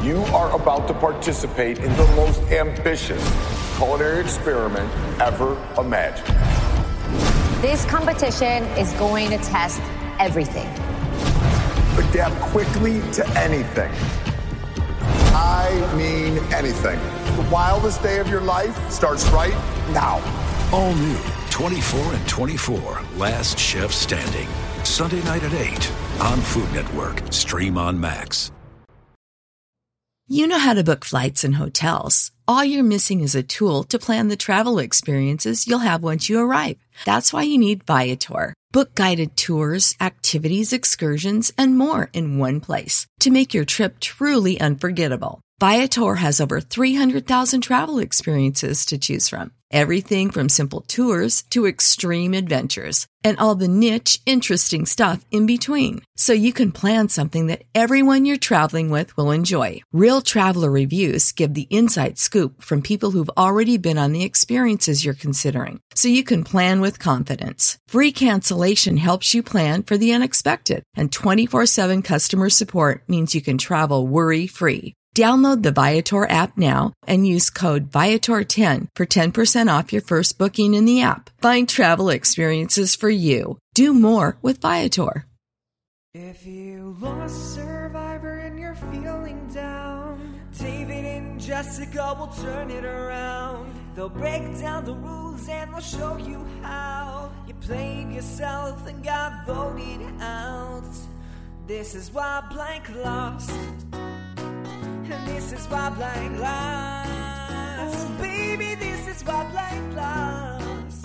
You are about to participate in the most ambitious culinary experiment ever imagined. This competition is going to test everything. Adapt quickly to anything. I mean anything. The wildest day of your life starts right now. All new 24 and 24, Last Chef Standing. Sunday night at 8 on Food Network. Stream on Max. You know how to book flights and hotels. All you're missing is a tool to plan the travel experiences you'll have once you arrive. That's why you need Viator. Book guided tours, activities, excursions, and more in one place to make your trip truly unforgettable. Viator has over 300,000 travel experiences to choose from. Everything from simple tours to extreme adventures and all the niche, interesting stuff in between. So you can plan something that everyone you're traveling with will enjoy. Real traveler reviews give the inside scoop from people who've already been on the experiences you're considering. So you can plan with confidence. Free cancellation helps you plan for the unexpected. And 24/7 customer support means you can travel worry-free. Download the Viator app now and use code Viator10 for 10% off your first booking in the app. Find travel experiences for you. Do more with Viator. If you lost Survivor and you're feeling down, David and Jessica will turn it around. They'll break down the rules and they'll show you how you played yourself and got voted out. This is why Blank lost. And this is why Blank lost. Baby, this is why Blank lost.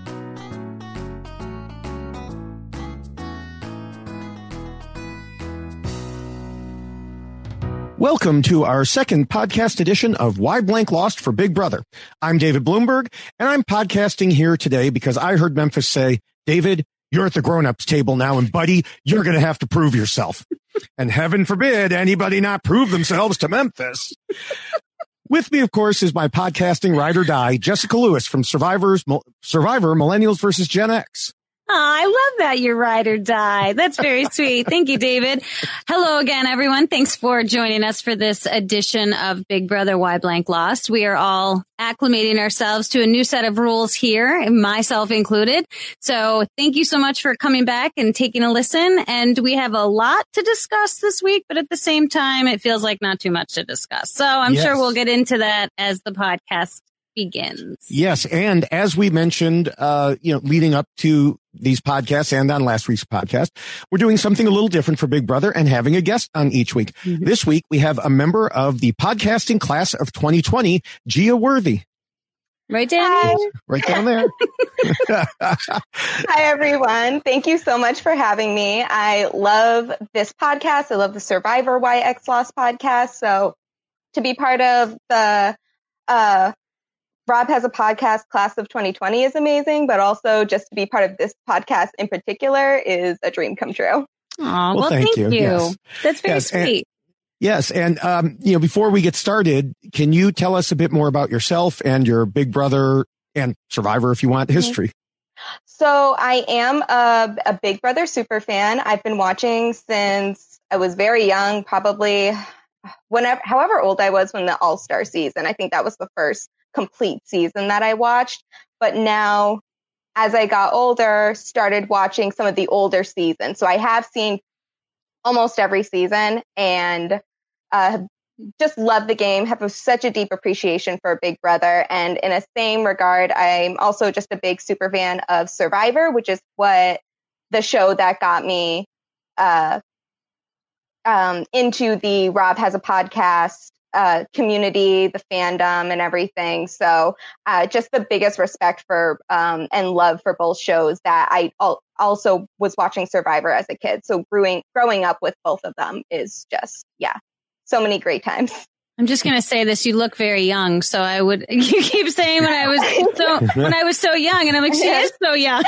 Welcome to our second podcast edition of Why Blank Lost for Big Brother. I'm David Bloomberg, and I'm podcasting here today because I heard Memphis say, David, you're at the grown-ups table now, and buddy, you're going to have to prove yourself. And heaven forbid anybody not prove themselves to Memphis. With me, of course, is my podcasting ride or die, Jessica Lewis from Survivor Millennials versus Gen X. Oh, I love that you ride or die. That's very sweet. Thank you, David. Hello again, everyone. Thanks for joining us for this edition of Big Brother Why Blank Lost. We are all acclimating ourselves to a new set of rules here, myself included. So thank you so much for coming back and taking a listen. And we have a lot to discuss this week, but at the same time, it feels like not too much to discuss. So I'm sure we'll get into that as the podcast begins. Yes. And as we mentioned, leading up to these podcasts and on last week's podcast, we're doing something a little different for Big Brother and having a guest on each week. Mm-hmm. This week, we have a member of the podcasting class of 2020, Gia Worthy. Right down Hi. Right down there. Hi, everyone. Thank you so much for having me. I love this podcast. I love the Survivor Why X Lost podcast. So to be part of the Rob Has a Podcast class of 2020 is amazing, but also just to be part of this podcast in particular is a dream come true. Oh, well, thank you. Yes. That's very sweet. And before we get started, can you tell us a bit more about yourself and your Big Brother and Survivor, if you want, history? So I am a Big Brother super fan. I've been watching since I was very young, probably however old I was when the All-Star season. I think that was the first complete season that I watched. But now, as I got older, started watching some of the older seasons. So I have seen almost every season and just love the game, have such a deep appreciation for Big Brother. And in a same regard, I'm also just a big super fan of Survivor, which is what the show that got me into the Rob Has a Podcast community, the fandom and everything. So just the biggest respect for and love for both shows that I also was watching Survivor as a kid. So growing up with both of them is just, so many great times. I'm just going to say this. You look very young. So you keep saying when I was so young, and I'm like, she is so young.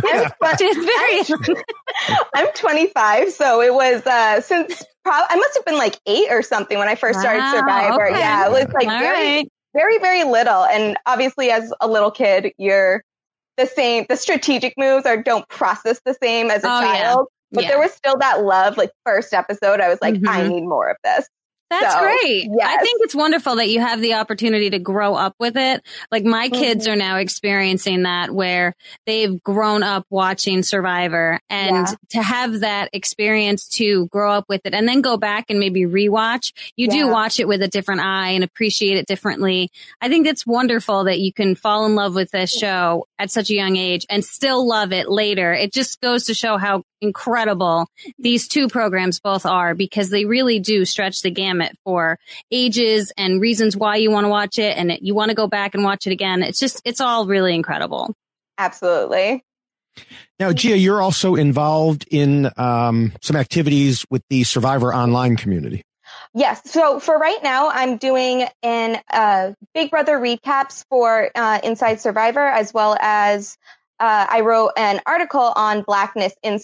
I'm 25. So it was, I must have been like 8 or something when I first started Survivor. Okay. Yeah. It was like very, very little. And obviously as a little kid, you're the same. The strategic moves don't process the same as a child, but there was still that love. Like first episode, I was like, I need more of this. That's great. Yes. I think it's wonderful that you have the opportunity to grow up with it. Like my kids are now experiencing that where they've grown up watching Survivor, and to have that experience to grow up with it and then go back and maybe rewatch, you do watch it with a different eye and appreciate it differently. I think it's wonderful that you can fall in love with this show at such a young age and still love it later. It just goes to show how incredible these two programs both are, because they really do stretch the gamut for ages and reasons why you want to watch it, and you want to go back and watch it again. It's all really incredible. Absolutely. Now, Gia, you're also involved in some activities with the Survivor Online community. Yes. So for right now, I'm doing Big Brother recaps for Inside Survivor, as well as I wrote an article on Blackness in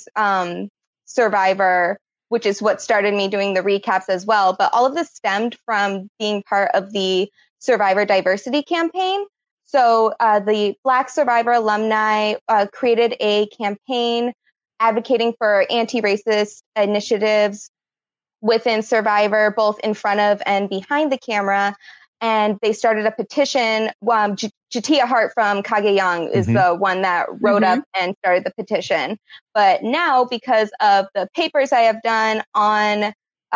Survivor, which is what started me doing the recaps as well. But all of this stemmed from being part of the Survivor Diversity campaign. So the Black Survivor alumni created a campaign advocating for anti-racist initiatives within Survivor, both in front of and behind the camera. And they started a petition. Jatia Hart from Cagayan is the one that wrote up and started the petition. But now, because of the papers I have done on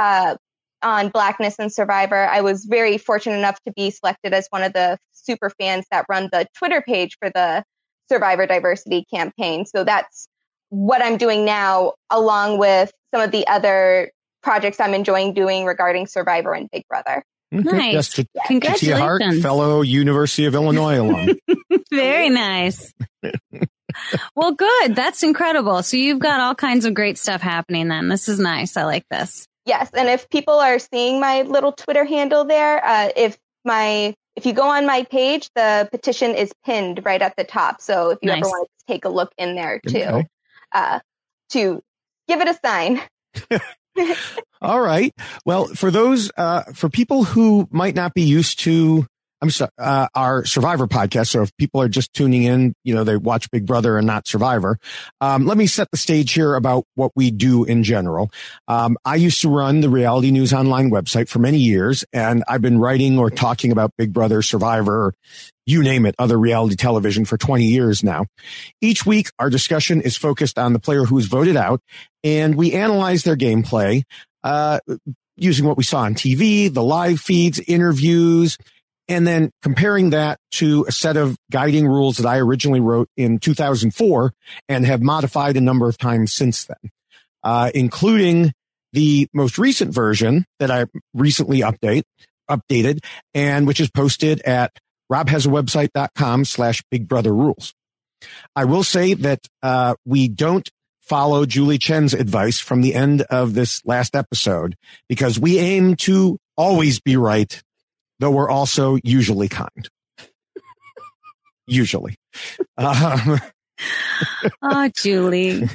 Blackness and Survivor, I was very fortunate enough to be selected as one of the super fans that run the Twitter page for the Survivor Diversity campaign. So that's what I'm doing now, along with some of the other projects I'm enjoying doing regarding Survivor and Big Brother. Nice. Yes, Congratulations. Jatia Hart, fellow University of Illinois alum. Very nice. Well, good. That's incredible. So you've got all kinds of great stuff happening then. This is nice. I like this. Yes. And if people are seeing my little Twitter handle there, if you go on my page, the petition is pinned right at the top. So if you ever want to take a look in there too, to give it a sign. All right. Well, for those, for people who might not be used to, our Survivor podcast. So if people are just tuning in, they watch Big Brother and not Survivor. Let me set the stage here about what we do in general. I used to run the Reality News Online website for many years, and I've been writing or talking about Big Brother, Survivor, you name it, other reality television for 20 years now. Each week, our discussion is focused on the player who was voted out, and we analyze their gameplay, using what we saw on TV, the live feeds, interviews, and then comparing that to a set of guiding rules that I originally wrote in 2004 and have modified a number of times since then, including the most recent version that I recently updated, and which is posted at robhasawebsite.com/BigBrotherRules. I will say that we don't follow Julie Chen's advice from the end of this last episode, because we aim to always be right, though we're also usually kind. Usually. Oh, Julie.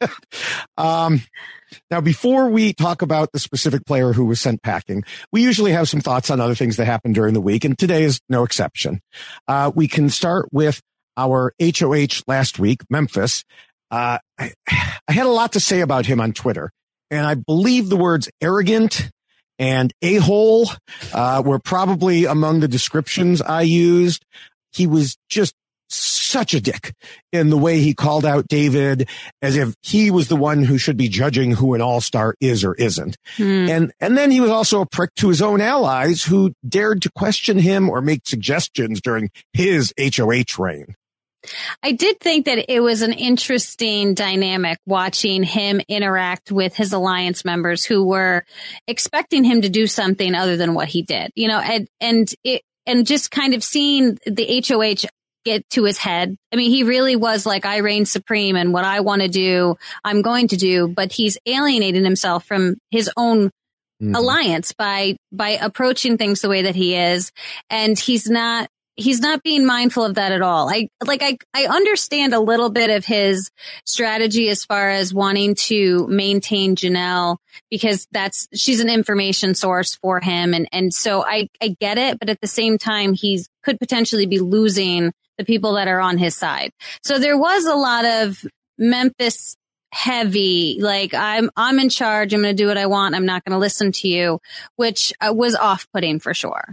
Now, before we talk about the specific player who was sent packing, we usually have some thoughts on other things that happened during the week, and today is no exception. We can start with our HOH last week, Memphis. I had a lot to say about him on Twitter, and I believe the words arrogant and a-hole were probably among the descriptions I used. He was just such a dick in the way he called out David, as if he was the one who should be judging who an all-star is or isn't. And then he was also a prick to his own allies who dared to question him or make suggestions during his HOH reign. I did think that it was an interesting dynamic watching him interact with his alliance members who were expecting him to do something other than what he did, and just kind of seeing the HOH get to his head. I mean, he really was like, I reign supreme, and what I want to do, I'm going to do, but he's alienating himself from his own alliance by approaching things the way that he is. And he's not being mindful of that at all. I understand a little bit of his strategy as far as wanting to maintain Janelle, because she's an information source for him. And so I get it. But at the same time, he could potentially be losing the people that are on his side. So there was a lot of Memphis heavy, like I'm in charge. I'm going to do what I want. I'm not going to listen to you, which was off-putting for sure.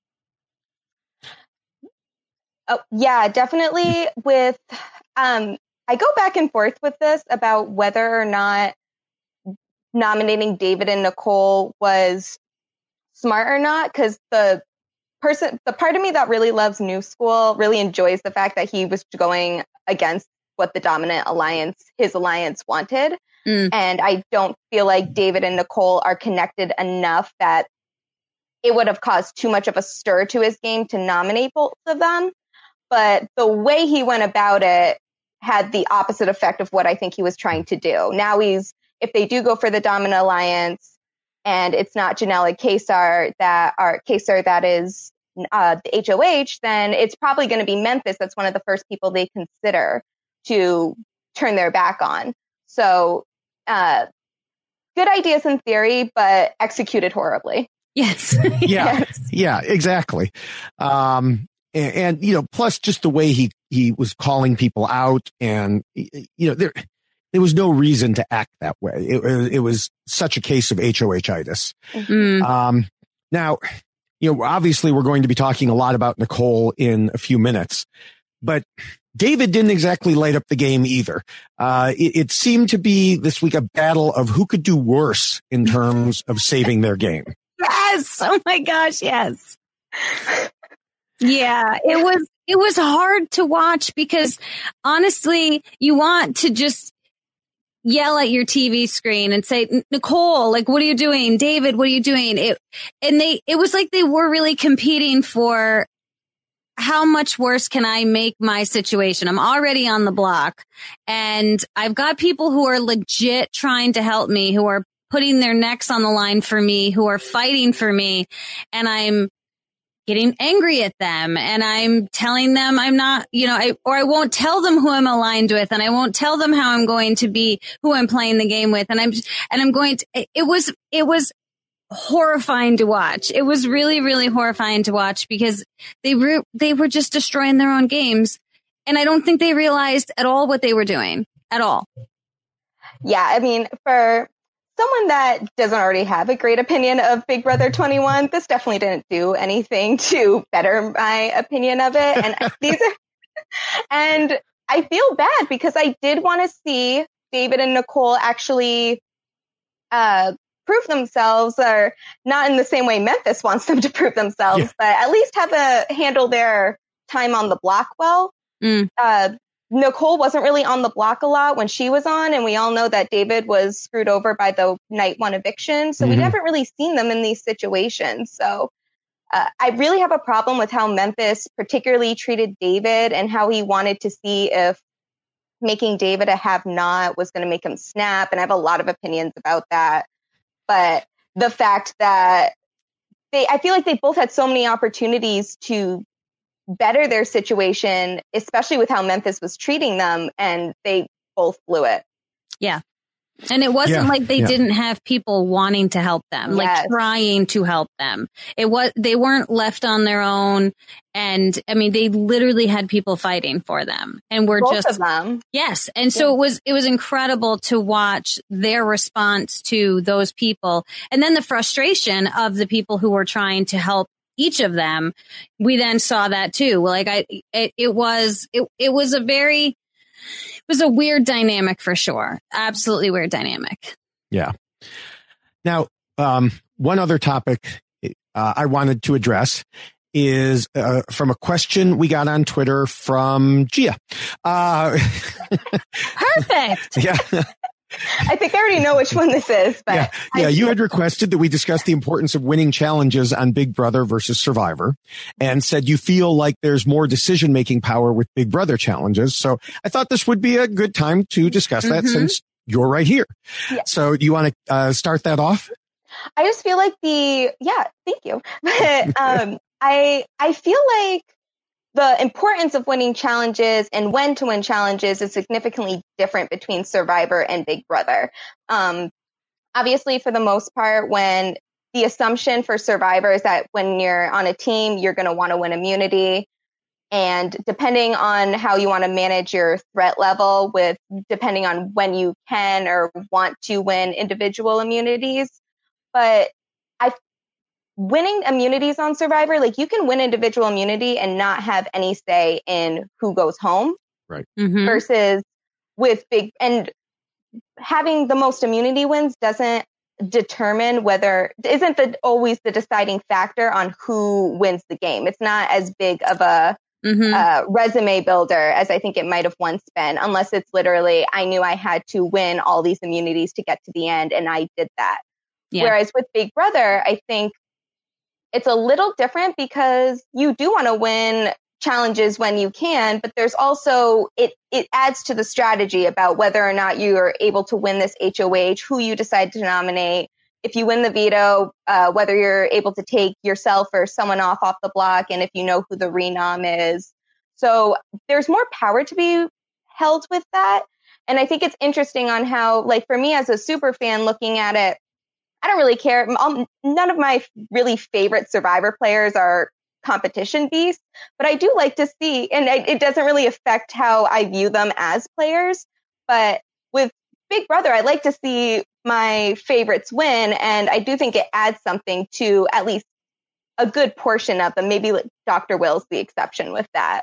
Oh, yeah, definitely. With, I go back and forth with this about whether or not nominating David and Nicole was smart or not, because the part of me that really loves New School really enjoys the fact that he was going against what the dominant his alliance wanted. And I don't feel like David and Nicole are connected enough that it would have caused too much of a stir to his game to nominate both of them. But the way he went about it had the opposite effect of what I think he was trying to do. Now if they do go for the dominant alliance and it's not Janelle and Kaysar that is the HOH, then it's probably going to be Memphis. That's one of the first people they consider to turn their back on. So, good ideas in theory, but executed horribly. Yes. Yeah, exactly. And plus just the way he was calling people out, and there was no reason to act that way. It was such a case of HOH-itis. Now, obviously we're going to be talking a lot about Nicole in a few minutes, but David didn't exactly light up the game either. It seemed to be this week a battle of who could do worse in terms of saving their game. Yes. Oh my gosh. Yes. Yeah, it was hard to watch because honestly, you want to just yell at your TV screen and say, Nicole, like, what are you doing? David, what are you doing? It was like they were really competing for how much worse can I make my situation? I'm already on the block and I've got people who are legit trying to help me, who are putting their necks on the line for me, who are fighting for me. And I'm getting angry at them and I'm telling them I'm not, I won't tell them who I'm aligned with and I won't tell them how I'm going to be, who I'm playing the game with. And I'm going to, it was horrifying to watch. It was really, really horrifying to watch because they were just destroying their own games. And I don't think they realized at all what they were doing at all. Yeah. I mean, for someone that doesn't already have a great opinion of Big Brother 21, this definitely didn't do anything to better my opinion of it. And and I feel bad because I did want to see David and Nicole actually prove themselves, or not in the same way Memphis wants them to prove themselves, but at least handle their time on the block well. Nicole wasn't really on the block a lot when she was on, and we all know that David was screwed over by the night one eviction. So we haven't really seen them in these situations. So I really have a problem with how Memphis particularly treated David and how he wanted to see if making David a have-not was going to make him snap. And I have a lot of opinions about that. But the fact that I feel like they both had so many opportunities to better their situation, especially with how Memphis was treating them, and they both blew it. Yeah. And it wasn't like they didn't have people wanting to help them, like trying to help them. They weren't left on their own. And I mean, they literally had people fighting for them, and we're both of them. Yes. And so it was incredible to watch their response to those people. And then the frustration of the people who were trying to help each of them. We then saw that too. Like it was a weird dynamic for sure. Absolutely weird dynamic. Yeah. Now, one other topic I wanted to address is from a question we got on Twitter from Gia. Perfect. Yeah. I think I already know which one this is. But yeah. You had requested that we discuss the importance of winning challenges on Big Brother versus Survivor, and said you feel like there's more decision-making power with Big Brother challenges. So I thought this would be a good time to discuss that since you're right here. Yeah. So do you want to start that off? I just feel like thank you. But I feel like the importance of winning challenges and when to win challenges is significantly different between Survivor and Big Brother. Obviously, for the most part, when the assumption for Survivor is that when you're on a team, you're going to want to win immunity. And depending on how you want to manage your threat level depending on when you can or want to win individual immunities. But winning immunities on Survivor, like you can win individual immunity and not have any say in who goes home. Right. Mm-hmm. Versus and having the most immunity wins doesn't determine isn't always the deciding factor on who wins the game. It's not as big of a resume builder as I think it might have once been, unless it's literally, I knew I had to win all these immunities to get to the end, and I did that. Yeah. Whereas with Big Brother, I think it's a little different because you do want to win challenges when you can, but there's also, it adds to the strategy about whether or not you are able to win this HOH, who you decide to nominate. If you win the veto, whether you're able to take yourself or someone off the block, and if you know who the renom is. So there's more power to be held with that. And I think it's interesting on how, like for me as a super fan looking at it, I don't really care. None of my really favorite Survivor players are competition beasts, but I do like to see, and it doesn't really affect how I view them as players. But with Big Brother, I like to see my favorites win, and I do think it adds something to at least a good portion of them. Maybe Dr. Will's the exception with that.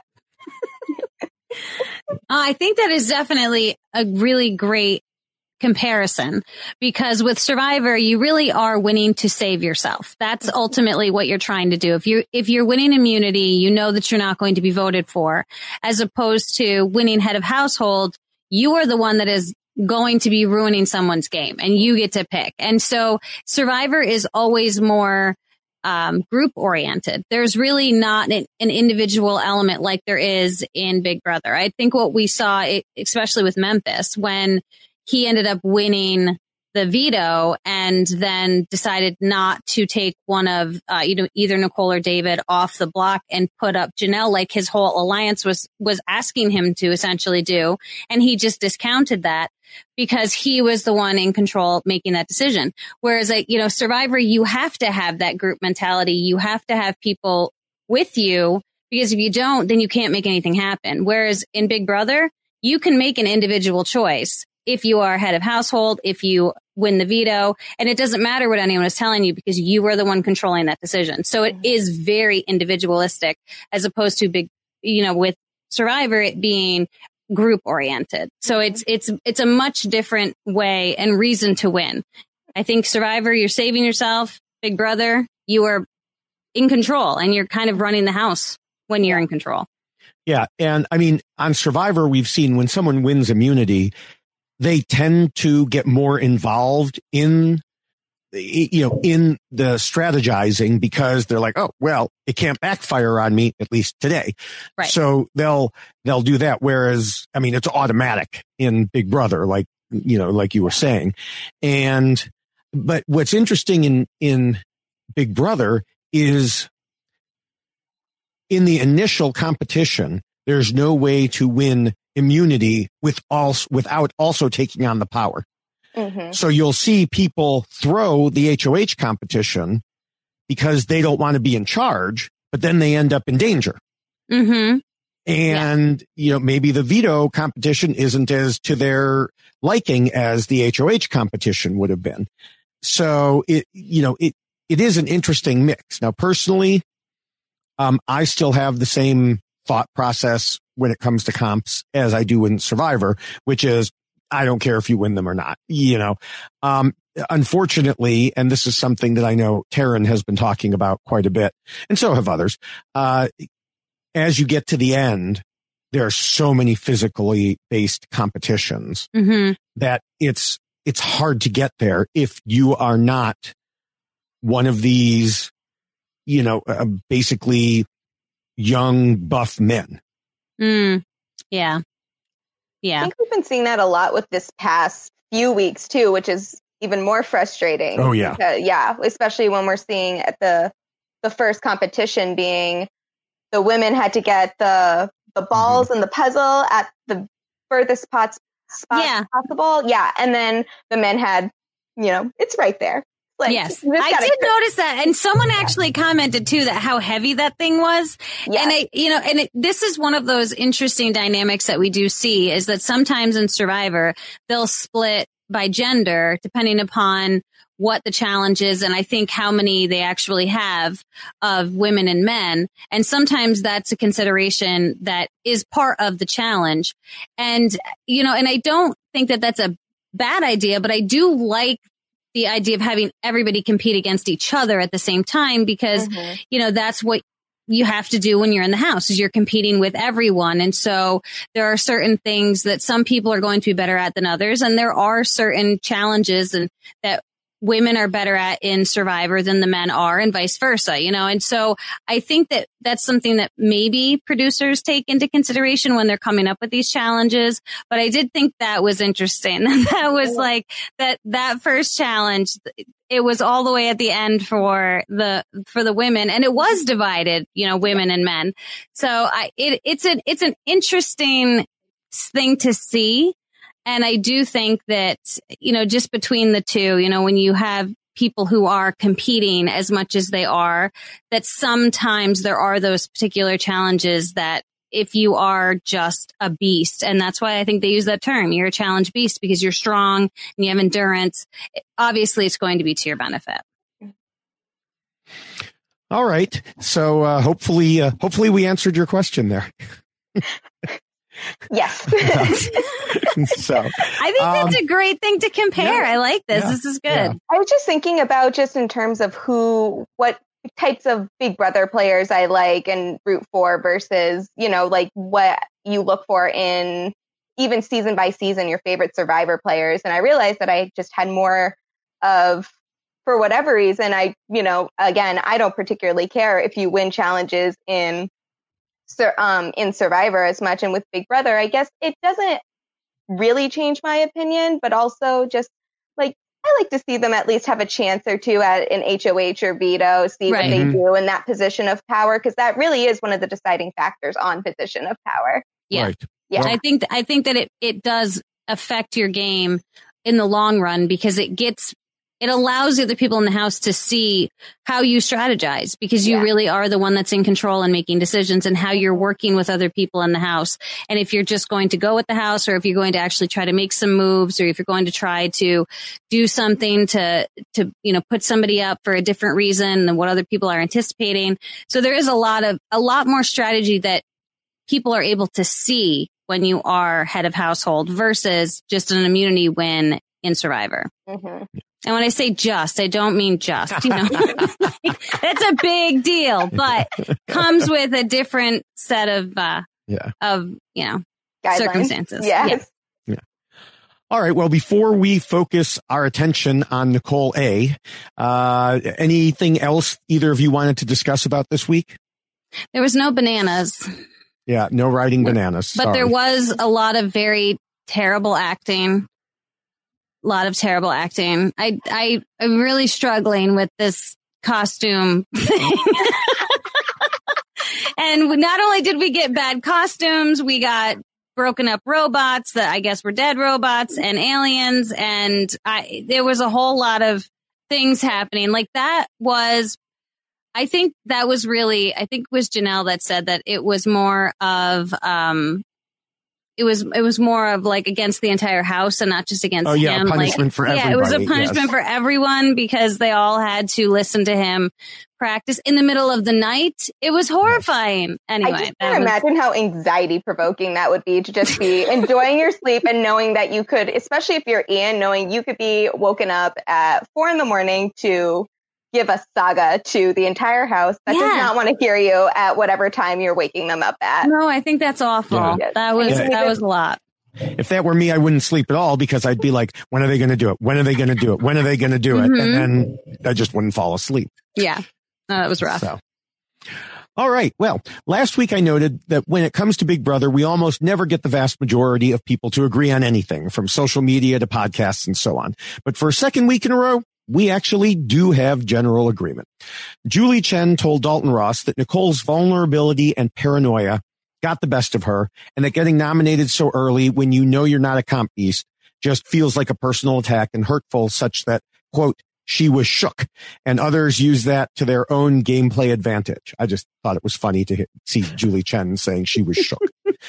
I think that is definitely a really great comparison, because with Survivor, you really are winning to save yourself. That's ultimately what you're trying to do. If you're winning immunity, you know that you're not going to be voted for, as opposed to winning head of household. You are the one that is going to be ruining someone's game, and you get to pick. And so Survivor is always more group oriented. There's really not an individual element like there is in Big Brother. I think what we saw, especially with Memphis, when he ended up winning the veto and then decided not to take one of either Nicole or David off the block and put up Janelle like his whole alliance was asking him to essentially do. And he just discounted that because he was the one in control making that decision. Whereas, Survivor, you have to have that group mentality. You have to have people with you, because if you don't, then you can't make anything happen. Whereas in Big Brother, you can make an individual choice. If you are head of household, if you win the veto, and it doesn't matter what anyone is telling you because you are the one controlling that decision. So it is very individualistic, as opposed to with Survivor, it being group oriented. So it's a much different way and reason to win. I think Survivor, you're saving yourself. Big Brother, you are in control and you're kind of running the house when you're in control. Yeah. And I mean, on Survivor, we've seen when someone wins immunity, they tend to get more involved in the strategizing, because they're like, oh, well, it can't backfire on me, at least today. Right. So they'll do that. Whereas, I mean, it's automatic in Big Brother, like you were saying. But what's interesting in Big Brother is in the initial competition, there's no way to win immunity without also taking on the power. Mm-hmm. So you'll see people throw the HOH competition because they don't want to be in charge, but then they end up in danger. Mm-hmm. And, maybe the veto competition isn't as to their liking as the HOH competition would have been. So it is an interesting mix. Now, personally, I still have the same thought process when it comes to comps as I do in Survivor, which is, I don't care if you win them or not, unfortunately, and this is something that I know Taryn has been talking about quite a bit, and so have others. As you get to the end, there are so many physically based competitions that it's hard to get there if you are not one of these, basically young buff men. Yeah. Yeah. I think we've been seeing that a lot with this past few weeks too, which is even more frustrating. Oh yeah. Because, especially when we're seeing at the first competition being the women had to get the balls and the puzzle at the furthest spots possible. Yeah. And then the men had, it's right there. Like, yes, I did notice that. And someone actually commented too that how heavy that thing was. Yes. And this is one of those interesting dynamics that we do see is that sometimes in Survivor, they'll split by gender depending upon what the challenge is. And I think how many they actually have of women and men. And sometimes that's a consideration that is part of the challenge. And, and I don't think that that's a bad idea, but I do like the idea of having everybody compete against each other at the same time, because, that's what you have to do when you're in the house is you're competing with everyone. And so there are certain things that some people are going to be better at than others. And there are certain challenges and that women are better at in Survivor than the men are and vice versa, and so I think that that's something that maybe producers take into consideration when they're coming up with these challenges. But I did think that was interesting. That was like that first challenge. It was all the way at the end for the women, and it was divided, women and men. So it's an interesting thing to see. And I do think that, just between the two, when you have people who are competing as much as they are, that sometimes there are those particular challenges that if you are just a beast, and that's why I think they use that term, you're a challenge beast because you're strong and you have endurance, obviously it's going to be to your benefit. All right. So hopefully we answered your question there. Yes. So I think that's a great thing to compare. I like this. This is good. Yeah. I was just thinking about just in terms of what types of Big Brother players I like and root for versus, like what you look for in even season by season, your favorite Survivor players. And I realized that I just had more of, for whatever reason, again, I don't particularly care if you win challenges in Survivor as much. And with Big Brother, I guess it doesn't really change my opinion, but also just like, I like to see them at least have a chance or two at an HOH or veto, see what they do in that position of power. Cause that really is one of the deciding factors on position of power. Yeah. Right. Yeah. Well, I think that it does affect your game in the long run because it allows the other people in the house to see how you strategize because you really are the one that's in control and making decisions and how you're working with other people in the house. And if you're just going to go with the house or if you're going to actually try to make some moves or if you're going to try to do something to put somebody up for a different reason than what other people are anticipating. So there is a lot more strategy that people are able to see when you are head of household versus just an immunity win in Survivor. Mm-hmm. And when I say just, I don't mean just, That's a big deal, but comes with a different set of circumstances. Yes. Yeah. All right. Well, before we focus our attention on Nicole A., anything else either of you wanted to discuss about this week? There was no bananas. Yeah. No riding bananas. But there was a lot of very terrible acting. I'm really struggling with this costume thing. And not only did we get bad costumes, we got broken up robots that I guess were dead robots and aliens. And there was a whole lot of things happening. Like I think it was Janelle that said that it was more of, it was more of like against the entire house and not just against him. Punishment for everybody. Yeah, it was a punishment for everyone because they all had to listen to him practice in the middle of the night. It was horrifying. Anyway, I just can't imagine how anxiety provoking that would be to just be enjoying your sleep and knowing that you could, especially if you're Ian, knowing you could be woken up at 4 a.m. to give a saga to the entire house that does not want to hear you at whatever time you're waking them up at. No, I think that's awful. Yeah. That was a lot. If that were me, I wouldn't sleep at all because I'd be like, when are they going to do it? When are they going to do it? When are they going to do it? Mm-hmm. And then I just wouldn't fall asleep. Yeah. That was rough. So. All right. Well, last week I noted that when it comes to Big Brother, we almost never get the vast majority of people to agree on anything from social media to podcasts and so on. But for a second week in a row, we actually do have general agreement. Julie Chen told Dalton Ross that Nicole's vulnerability and paranoia got the best of her and that getting nominated so early when you know you're not a comp beast just feels like a personal attack and hurtful such that, quote, she was shook, and others use that to their own gameplay advantage. I just thought it was funny to see Julie Chen saying she was shook.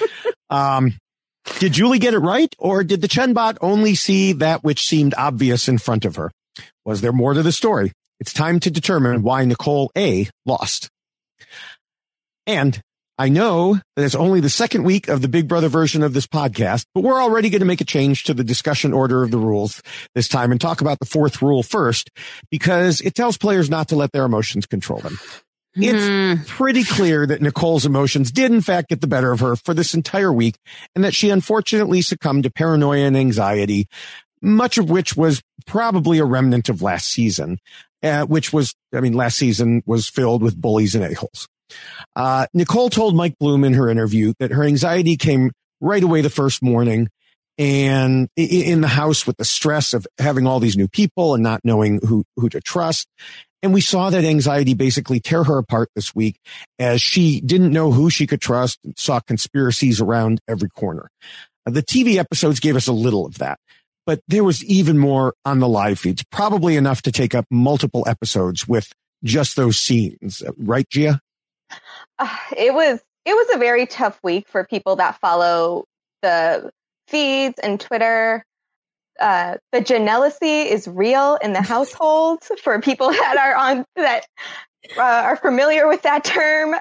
Did Julie get it right, or did the Chen bot only see that which seemed obvious in front of her? Was there more to the story? It's time to determine why Nicole A lost. And I know that it's only the second week of the Big Brother version of this podcast, but we're already going to make a change to the discussion order of the rules this time and talk about the fourth rule first, because it tells players not to let their emotions control them. It's pretty clear that Nicole's emotions did in fact get the better of her for this entire week, and that she unfortunately succumbed to paranoia and anxiety, much of which was probably a remnant of last season, last season was filled with bullies and a-holes. Nicole told Mike Bloom in her interview that her anxiety came right away the first morning, and in the house with the stress of having all these new people and not knowing who to trust. And we saw that anxiety basically tear her apart this week as she didn't know who she could trust and saw conspiracies around every corner. The TV episodes gave us a little of that, but there was even more on the live feeds, probably enough to take up multiple episodes with just those scenes. Right, Gia? It was a very tough week for people that follow the feeds and Twitter. The Janelacy is real in the household for people that are familiar with that term.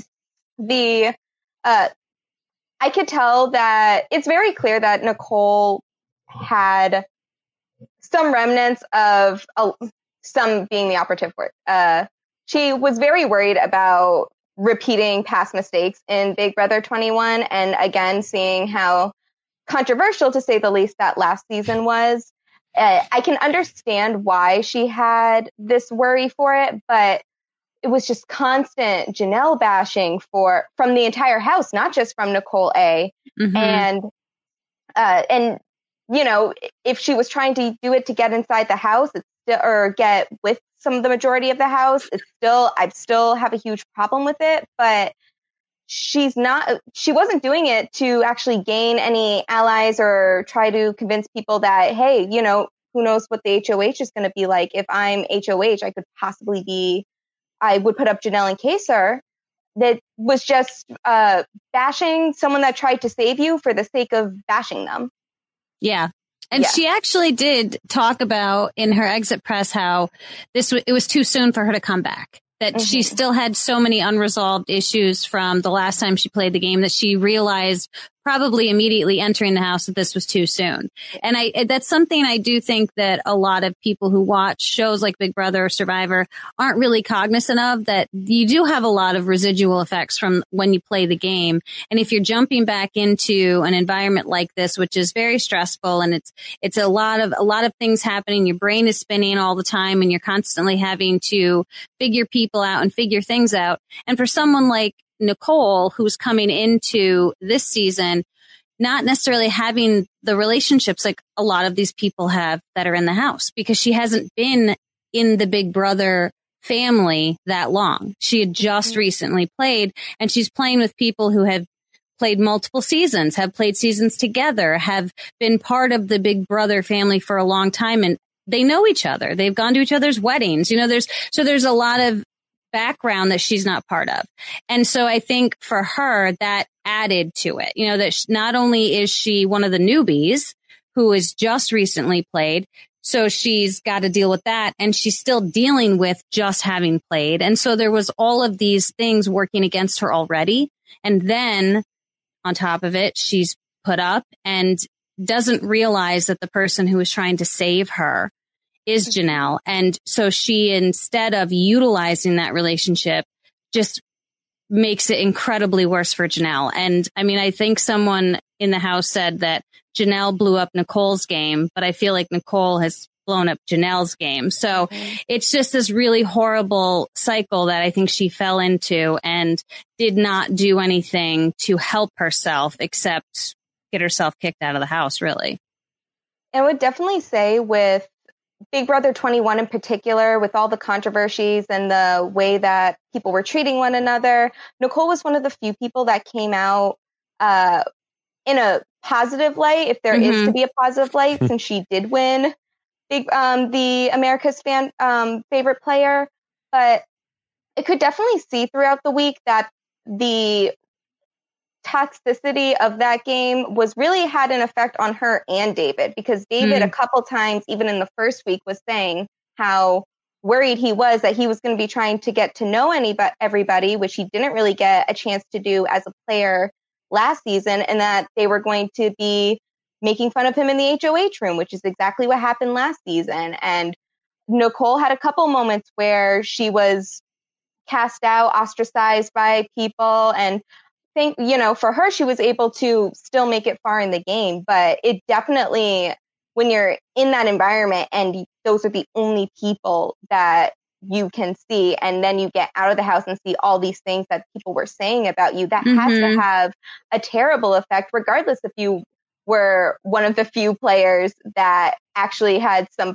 I could tell that it's very clear that Nicole had some remnants of some being the operative word. She was very worried about repeating past mistakes in Big Brother 21, and again seeing how controversial, to say the least, that last season was. I can understand why she had this worry for it, but it was just constant Janelle bashing from the entire house, not just from Nicole A. Mm-hmm. And you know, if she was trying to do it to get inside the house, or get with some of the majority of the house, I still have a huge problem with it, but she wasn't doing it to actually gain any allies or try to convince people that, hey, you know, who knows what the HOH is going to be like. If I'm HOH, I would put up Janelle and Kaysar. That was just bashing someone that tried to save you for the sake of bashing them. Yeah. And she actually did talk about in her exit press how it was too soon for her to come back. That she still had so many unresolved issues from the last time she played the game that she realized probably immediately entering the house that this was too soon. And that's something I do think that a lot of people who watch shows like Big Brother or Survivor aren't really cognizant of, that you do have a lot of residual effects from when you play the game. And if you're jumping back into an environment like this, which is very stressful, and it's a lot of things happening, your brain is spinning all the time, and you're constantly having to figure people out and figure things out. And for someone like Nicole, who's coming into this season, not necessarily having the relationships like a lot of these people have that are in the house, because she hasn't been in the Big Brother family that long. She had just recently played, and she's playing with people who have played multiple seasons, have played seasons together, have been part of the Big Brother family for a long time, and they know each other. They've gone to each other's weddings. You know, there's a lot of background that she's not part of. And so I think for her, that added to it, you know, that not only is she one of the newbies who has just recently played, so she's got to deal with that, and she's still dealing with just having played. And so there was all of these things working against her already. And then on top of it, she's put up and doesn't realize that the person who is trying to save her is Janelle. And so she, instead of utilizing that relationship, just makes it incredibly worse for Janelle. And I mean, I think someone in the house said that Janelle blew up Nicole's game, but I feel like Nicole has blown up Janelle's game. So it's just this really horrible cycle that I think she fell into and did not do anything to help herself except get herself kicked out of the house, really. I would definitely say with Big Brother 21 in particular, with all the controversies and the way that people were treating one another, Nicole was one of the few people that came out in a positive light, if there is to be a positive light, since she did win the America's fan favorite player, but I could definitely see throughout the week that the toxicity of that game was really had an effect on her and David, because David a couple times, even in the first week, was saying how worried he was that he was going to be trying to get to know everybody, which he didn't really get a chance to do as a player last season, and that they were going to be making fun of him in the HOH room, which is exactly what happened last season. And Nicole had a couple moments where she was cast out, ostracized by people, and for her, she was able to still make it far in the game. But it definitely, when you're in that environment and those are the only people that you can see, and then you get out of the house and see all these things that people were saying about you, that has to have a terrible effect, regardless if you were one of the few players that actually had some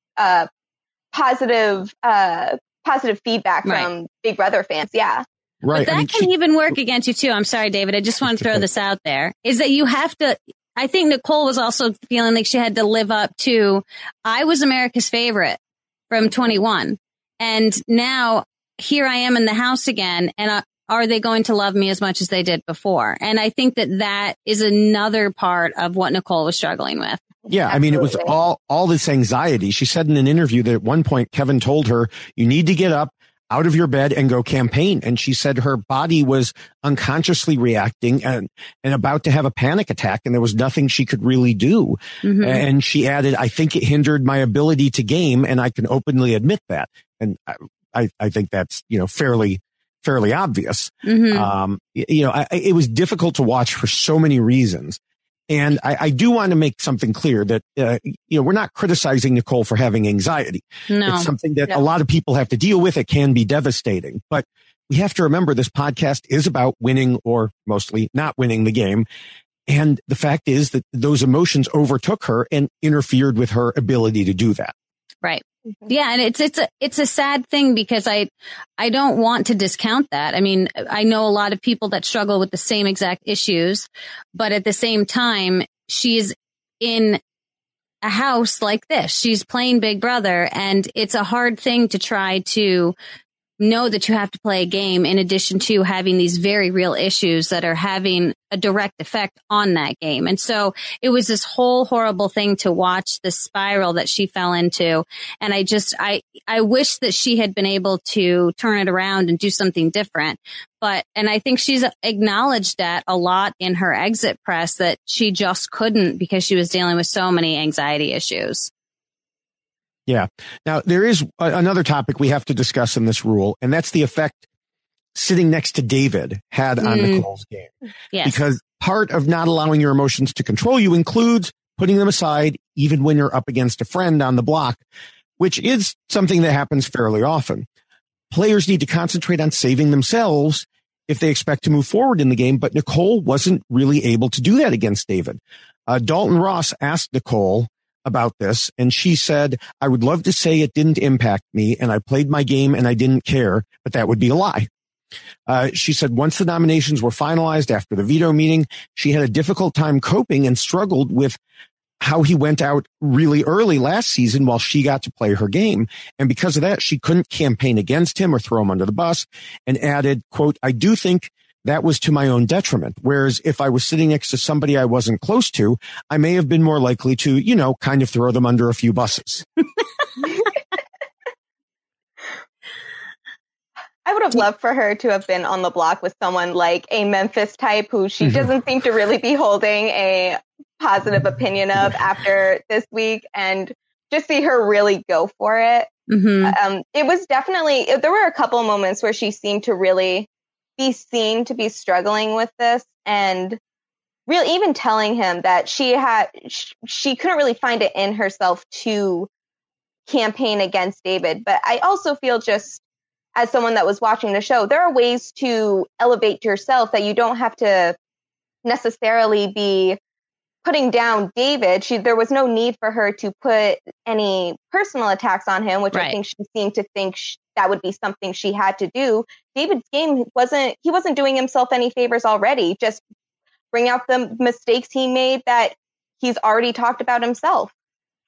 positive feedback from Big Brother fans. Yeah. Right. But that can even work against you too. I'm sorry, David. I just want to throw this out there, is that you have to, I think Nicole was also feeling like she had to live up to, I was America's favorite from 21. And now here I am in the house again. And are they going to love me as much as they did before? And I think that is another part of what Nicole was struggling with. Yeah. I mean, it was all this anxiety. She said in an interview that at one point, Kevin told her, you need to get up out of your bed and go campaign. And she said her body was unconsciously reacting and about to have a panic attack. And there was nothing she could really do. And she added, I think it hindered my ability to game. And I can openly admit that. And I think that's, fairly obvious. It was difficult to watch for so many reasons. And I do want to make something clear that, we're not criticizing Nicole for having anxiety. No. It's something that a lot of people have to deal with. It can be devastating, but we have to remember this podcast is about winning, or mostly not winning, the game. And the fact is that those emotions overtook her and interfered with her ability to do that. Right. Yeah. And it's a sad thing, because I don't want to discount that. I mean, I know a lot of people that struggle with the same exact issues, but at the same time, she's in a house like this. She's playing Big Brother, and it's a hard thing to try to know that you have to play a game in addition to having these very real issues that are having a direct effect on that game. And so it was this whole horrible thing to watch, the spiral that she fell into. And I wish that she had been able to turn it around and do something different. And I think she's acknowledged that a lot in her exit press, that she just couldn't, because she was dealing with so many anxiety issues. Yeah. Now, there is another topic we have to discuss in this rule, and that's the effect sitting next to David had on Nicole's game. Yes. Because part of not allowing your emotions to control you includes putting them aside, even when you're up against a friend on the block, which is something that happens fairly often. Players need to concentrate on saving themselves if they expect to move forward in the game, but Nicole wasn't really able to do that against David. Dalton Ross asked Nicole about this, and she said, I would love to say it didn't impact me and I played my game and I didn't care, but that would be a lie. She said once the nominations were finalized after the veto meeting, she had a difficult time coping and struggled with how he went out really early last season while she got to play her game. And because of that, she couldn't campaign against him or throw him under the bus, and added, quote, I do think that was to my own detriment. Whereas if I was sitting next to somebody I wasn't close to, I may have been more likely to, kind of throw them under a few buses. I would have loved for her to have been on the block with someone like a Memphis type, who she doesn't seem to really be holding a positive opinion of after this week, and just see her really go for it. It was definitely, there were a couple of moments where she seemed to really be seen to be struggling with this, and really even telling him that she couldn't really find it in herself to campaign against David. But I also feel, just as someone that was watching the show, there are ways to elevate yourself that you don't have to necessarily be putting down David. There was no need for her to put any personal attacks on him, which I think she seemed to think that would be something she had to do. David's game wasn't doing himself any favors already. Just bring out the mistakes he made that he's already talked about himself.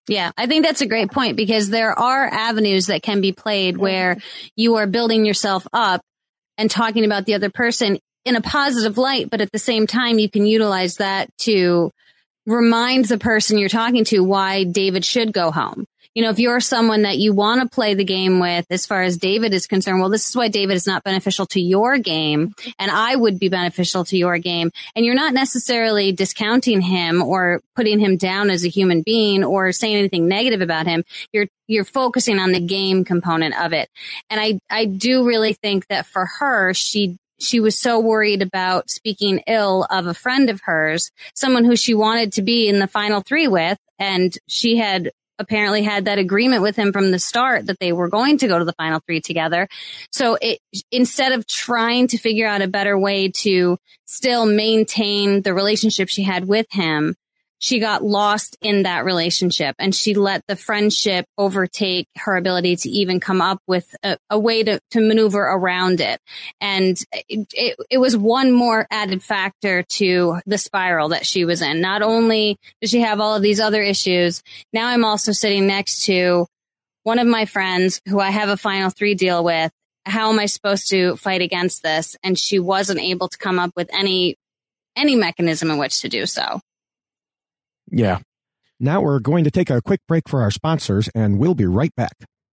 Yeah, I think that's a great point because there are avenues that can be played where you are building yourself up and talking about the other person in a positive light, but at the same time, you can utilize that to remind the person you're talking to why David should go home. You know, if you're someone that you want to play the game with, as far as David is concerned, well, this is why David is not beneficial to your game, and I would be beneficial to your game. And you're not necessarily discounting him or putting him down as a human being or saying anything negative about him. You're focusing on the game component of it. And I do really think that for her, she was so worried about speaking ill of a friend of hers, someone who she wanted to be in the final three with, and she had apparently had that agreement with him from the start that they were going to go to the final three together. So instead of trying to figure out a better way to still maintain the relationship she had with him, she got lost in that relationship and she let the friendship overtake her ability to even come up with a way to maneuver around it. And it was one more added factor to the spiral that she was in. Not only does she have all of these other issues, now I'm also sitting next to one of my friends who I have a final three deal with. How am I supposed to fight against this? And she wasn't able to come up with any mechanism in which to do so. Yeah. Now we're going to take a quick break for our sponsors, and we'll be right back.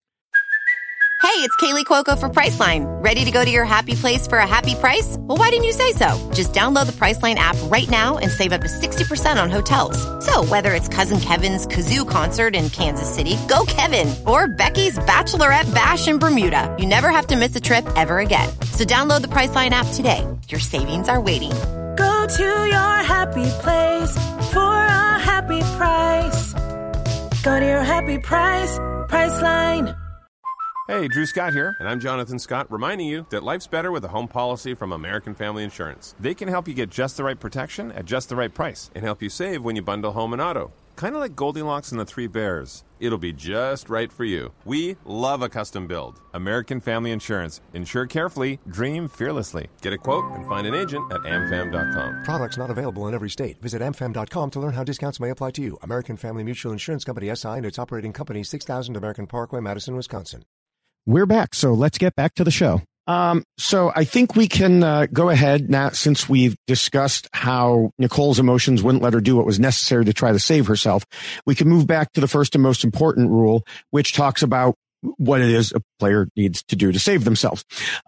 Hey, it's Kaylee Cuoco for Priceline. Ready to go to your happy place for a happy price? Well, why didn't you say so? Just download the Priceline app right now and save up to 60% on hotels. So whether it's Cousin Kevin's Kazoo Concert in Kansas City, go Kevin, or Becky's Bachelorette Bash in Bermuda, you never have to miss a trip ever again. So download the Priceline app today. Your savings are waiting. Go to your happy place for a happy price. Go to your happy price, Priceline. Hey, Drew Scott here, and I'm Jonathan Scott, reminding you that life's better with a home policy from American Family Insurance. They can help you get just the right protection at just the right price and help you save when you bundle home and auto. Kind of like Goldilocks and the Three Bears. It'll be just right for you. We love a custom build. American Family Insurance. Insure carefully, dream fearlessly. Get a quote and find an agent at amfam.com. Products not available in every state. Visit amfam.com to learn how discounts may apply to you. American Family Mutual Insurance Company, SI, and its operating company, 6000 American Parkway, Madison, Wisconsin. We're back, so let's get back to the show. So I think we can go ahead now, since we've discussed how Nicole's emotions wouldn't let her do what was necessary to try to save herself. We can move back to the first and most important rule, which talks about what it is a player needs to do to save themselves.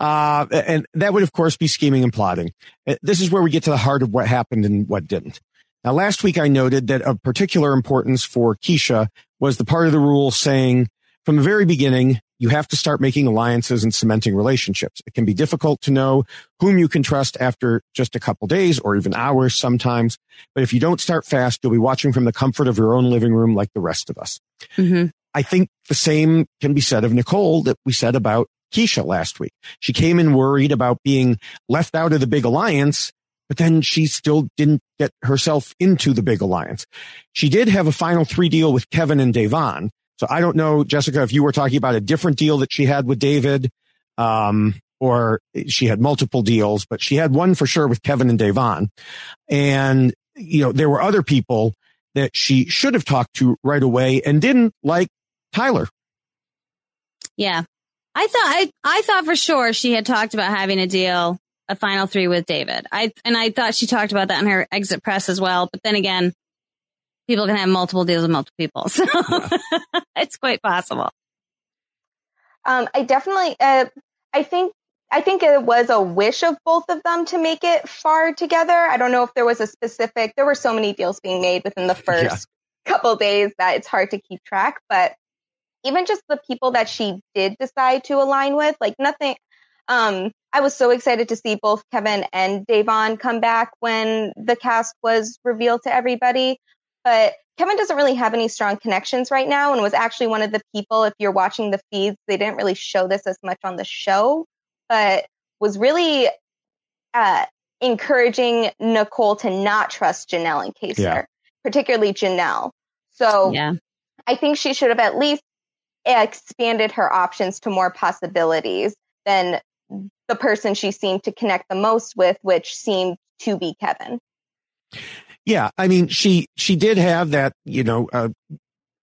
And that would, of course, be scheming and plotting. This is where we get to the heart of what happened and what didn't. Now, last week I noted that of particular importance for Keisha was the part of the rule saying from the very beginning, you have to start making alliances and cementing relationships. It can be difficult to know whom you can trust after just a couple days or even hours sometimes. But if you don't start fast, you'll be watching from the comfort of your own living room like the rest of us. Mm-hmm. I think the same can be said of Nicole that we said about Keisha last week. She came in worried about being left out of the big alliance, but then she still didn't get herself into the big alliance. She did have a final three deal with Kevin and Devon. So I don't know, Jessica, if you were talking about a different deal that she had with David, or she had multiple deals, but she had one for sure with Kevin and Devon. And, you know, there were other people that she should have talked to right away and didn't, like Tyler. Yeah. I thought for sure she had talked about having a final three with David. I thought she talked about that in her exit press as well. But then again, people can have multiple deals with multiple people. So it's quite possible. I definitely, I think it was a wish of both of them to make it far together. I don't know if there was there were so many deals being made within the first couple days that it's hard to keep track. But even just the people that she did decide to align with, like nothing, I was so excited to see both Kevin and Devon come back when the cast was revealed to everybody. But Kevin doesn't really have any strong connections right now and was actually one of the people, if you're watching the feeds, they didn't really show this as much on the show, but was really encouraging Nicole to not trust Janelle and Kaysar, particularly Janelle. So I think she should have at least expanded her options to more possibilities than the person she seemed to connect the most with, which seemed to be Kevin. Yeah, I mean, she did have that,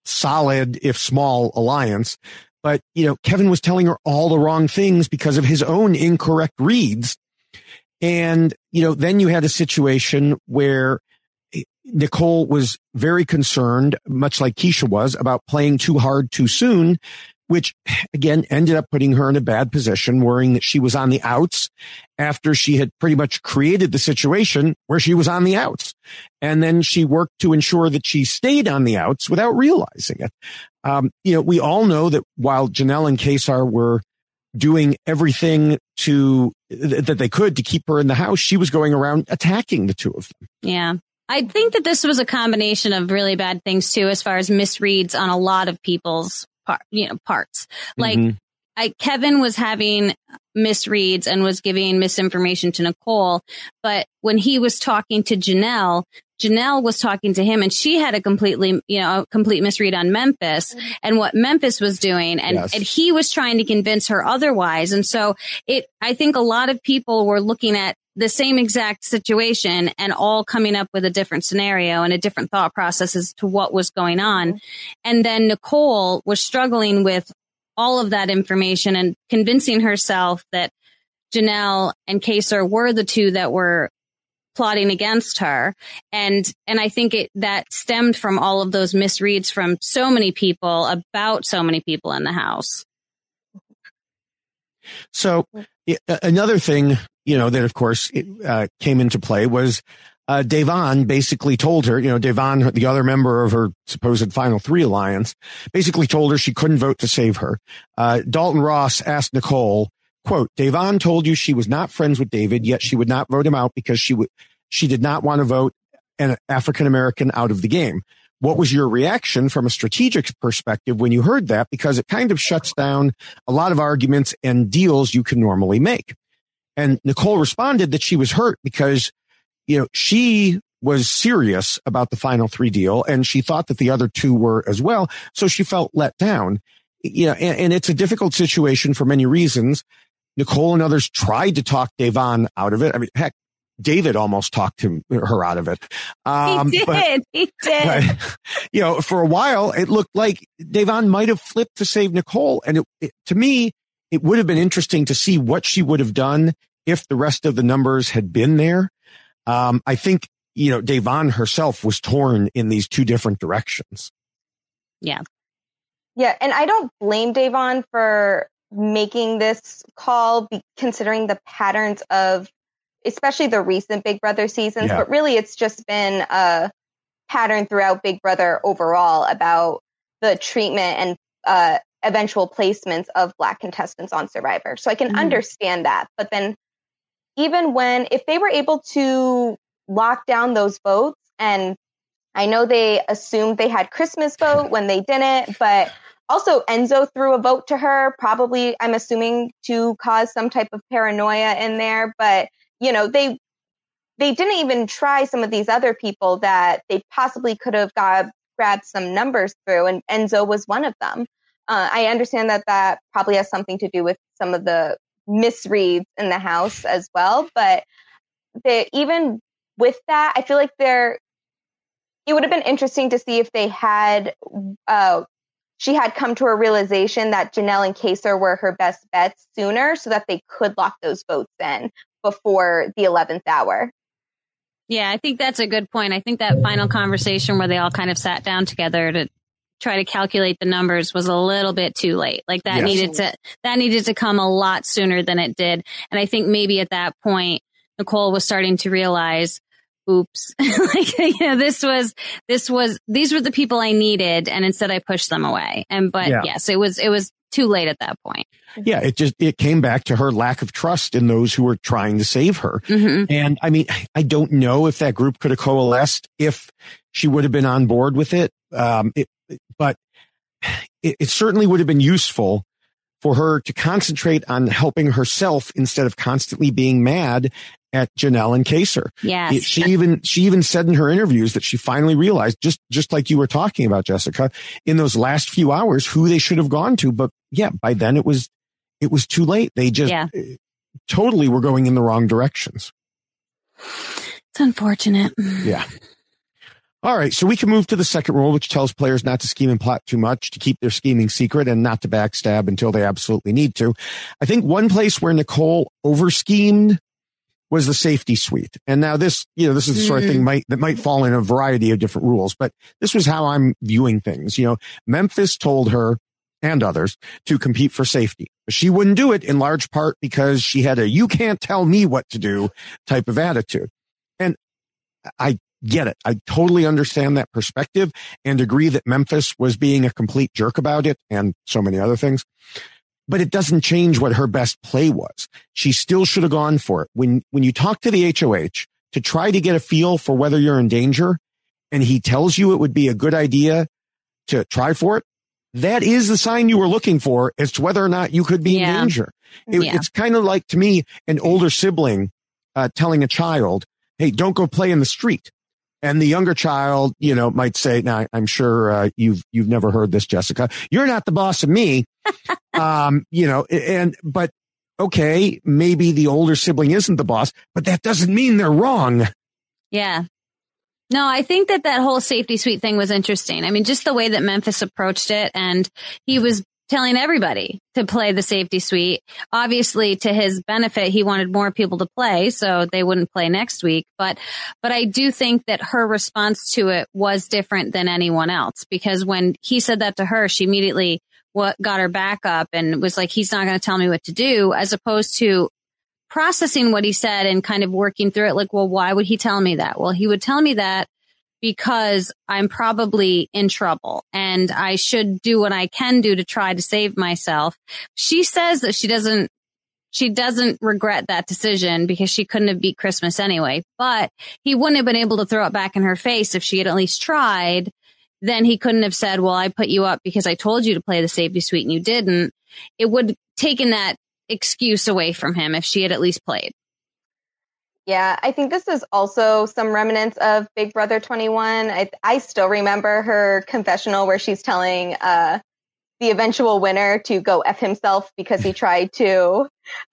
solid, if small, alliance. But, Kevin was telling her all the wrong things because of his own incorrect reads. And, then you had a situation where Nicole was very concerned, much like Keisha was, about playing too hard too soon, which again ended up putting her in a bad position, worrying that she was on the outs after she had pretty much created the situation where she was on the outs. And then she worked to ensure that she stayed on the outs without realizing it. We all know that while Janelle and Kaysar were doing everything that they could to keep her in the house, she was going around attacking the two of them. Yeah. I think that this was a combination of really bad things too, as far as misreads on a lot of people's parts. Like Kevin was having misreads and was giving misinformation to Nicole, but when he was talking to Janelle was talking to him, and she had a complete misread on Memphis and what Memphis was doing. And he was trying to convince her otherwise. And so I think a lot of people were looking at the same exact situation and all coming up with a different scenario and a different thought process as to what was going on. And then Nicole was struggling with all of that information and convincing herself that Janelle and Kaysar were the two that were plotting against her. And I think that stemmed from all of those misreads from so many people about so many people in the house. So another thing, that of course came into play was Devon basically told her, Devon, the other member of her supposed Final Three alliance, basically told her she couldn't vote to save her. Dalton Ross asked Nicole, quote, Devon told you she was not friends with David, yet she would not vote him out because she did not want to vote an African-American out of the game. What was your reaction from a strategic perspective when you heard that? Because it kind of shuts down a lot of arguments and deals you can normally make. And Nicole responded that she was hurt because, she was serious about the Final Three deal and she thought that the other two were as well. So she felt let down, and it's a difficult situation for many reasons. Nicole and others tried to talk Devon out of it. I mean, heck, David almost talked her out of it. He did. But, for a while, it looked like Devon might have flipped to save Nicole. And to me, it would have been interesting to see what she would have done if the rest of the numbers had been there. I think, Devon herself was torn in these two different directions. Yeah. Yeah. And I don't blame Devon for making this call, considering the patterns of, especially the recent Big Brother seasons, but really it's just been a pattern throughout Big Brother overall about the treatment and eventual placements of Black contestants on Survivor. So I can understand that. But then even if they were able to lock down those votes, and I know they assumed they had Christmas vote when they didn't, but also Enzo threw a vote to her, probably, I'm assuming, to cause some type of paranoia in there. But they didn't even try some of these other people that they possibly could have grabbed some numbers through, and Enzo was one of them. I understand that probably has something to do with some of the misreads in the house as well. But even with that, I feel like it would have been interesting to see if they had, she had come to a realization that Janelle and Kaysar were her best bets sooner so that they could lock those votes in before the 11th hour. Yeah, I think that's a good point. I think that final conversation where they all kind of sat down together to try to calculate the numbers was a little bit too late. Like that needed to come a lot sooner than it did. And I think maybe at that point, Nicole was starting to realize, oops, these were the people I needed. And instead I pushed them away. Yes, it was too late at that point. Yeah, it came back to her lack of trust in those who were trying to save her. Mm-hmm. And I mean, I don't know if that group could have coalesced if she would have been on board with it. But it certainly would have been useful for her to concentrate on helping herself instead of constantly being mad at Janelle and Kaysar. Yes. She even said in her interviews that she finally realized, just like you were talking about, Jessica, in those last few hours, who they should have gone to. But yeah, by then it was too late. They just totally were going in the wrong directions. It's unfortunate. Yeah. All right, so we can move to the second rule, which tells players not to scheme and plot too much, to keep their scheming secret, and not to backstab until they absolutely need to. I think one place where Nicole over-schemed was the safety suite. And now this is the sort of thing that might fall in a variety of different rules, but this was how I'm viewing things. Memphis told her and others to compete for safety. She wouldn't do it in large part because she had a "you can't tell me what to do" type of attitude. And I get it. I totally understand that perspective and agree that Memphis was being a complete jerk about it and so many other things. But it doesn't change what her best play was. She still should have gone for it. When you talk to the HOH to try to get a feel for whether you're in danger and he tells you it would be a good idea to try for it, that is the sign you were looking for as to whether or not you could be in danger. It's kind of like, to me, an older sibling telling a child, "Hey, don't go play in the street." And the younger child, might say, "Now, I'm sure you've never heard this, Jessica. You're not the boss of me." But okay, maybe the older sibling isn't the boss, but that doesn't mean they're wrong. Yeah. No, I think that whole safety suite thing was interesting. I mean, just the way that Memphis approached it, and he was telling everybody to play the safety suite. Obviously, to his benefit, he wanted more people to play, so they wouldn't play next week. But I do think that her response to it was different than anyone else, because when he said that to her, she immediately got her back up and was like, "He's not going to tell me what to do," as opposed to processing what he said and kind of working through it. Like, well, why would he tell me that? Well, he would tell me that because I'm probably in trouble and I should do what I can do to try to save myself. She says that she doesn't regret that decision because she couldn't have beat Christmas anyway, but he wouldn't have been able to throw it back in her face if she had at least tried. Then he couldn't have said, "Well, I put you up because I told you to play the safety suite and you didn't." It would have taken that excuse away from him if she had at least played. Yeah, I think this is also some remnants of Big Brother 21. I still remember her confessional where she's telling the eventual winner to go F himself because he tried to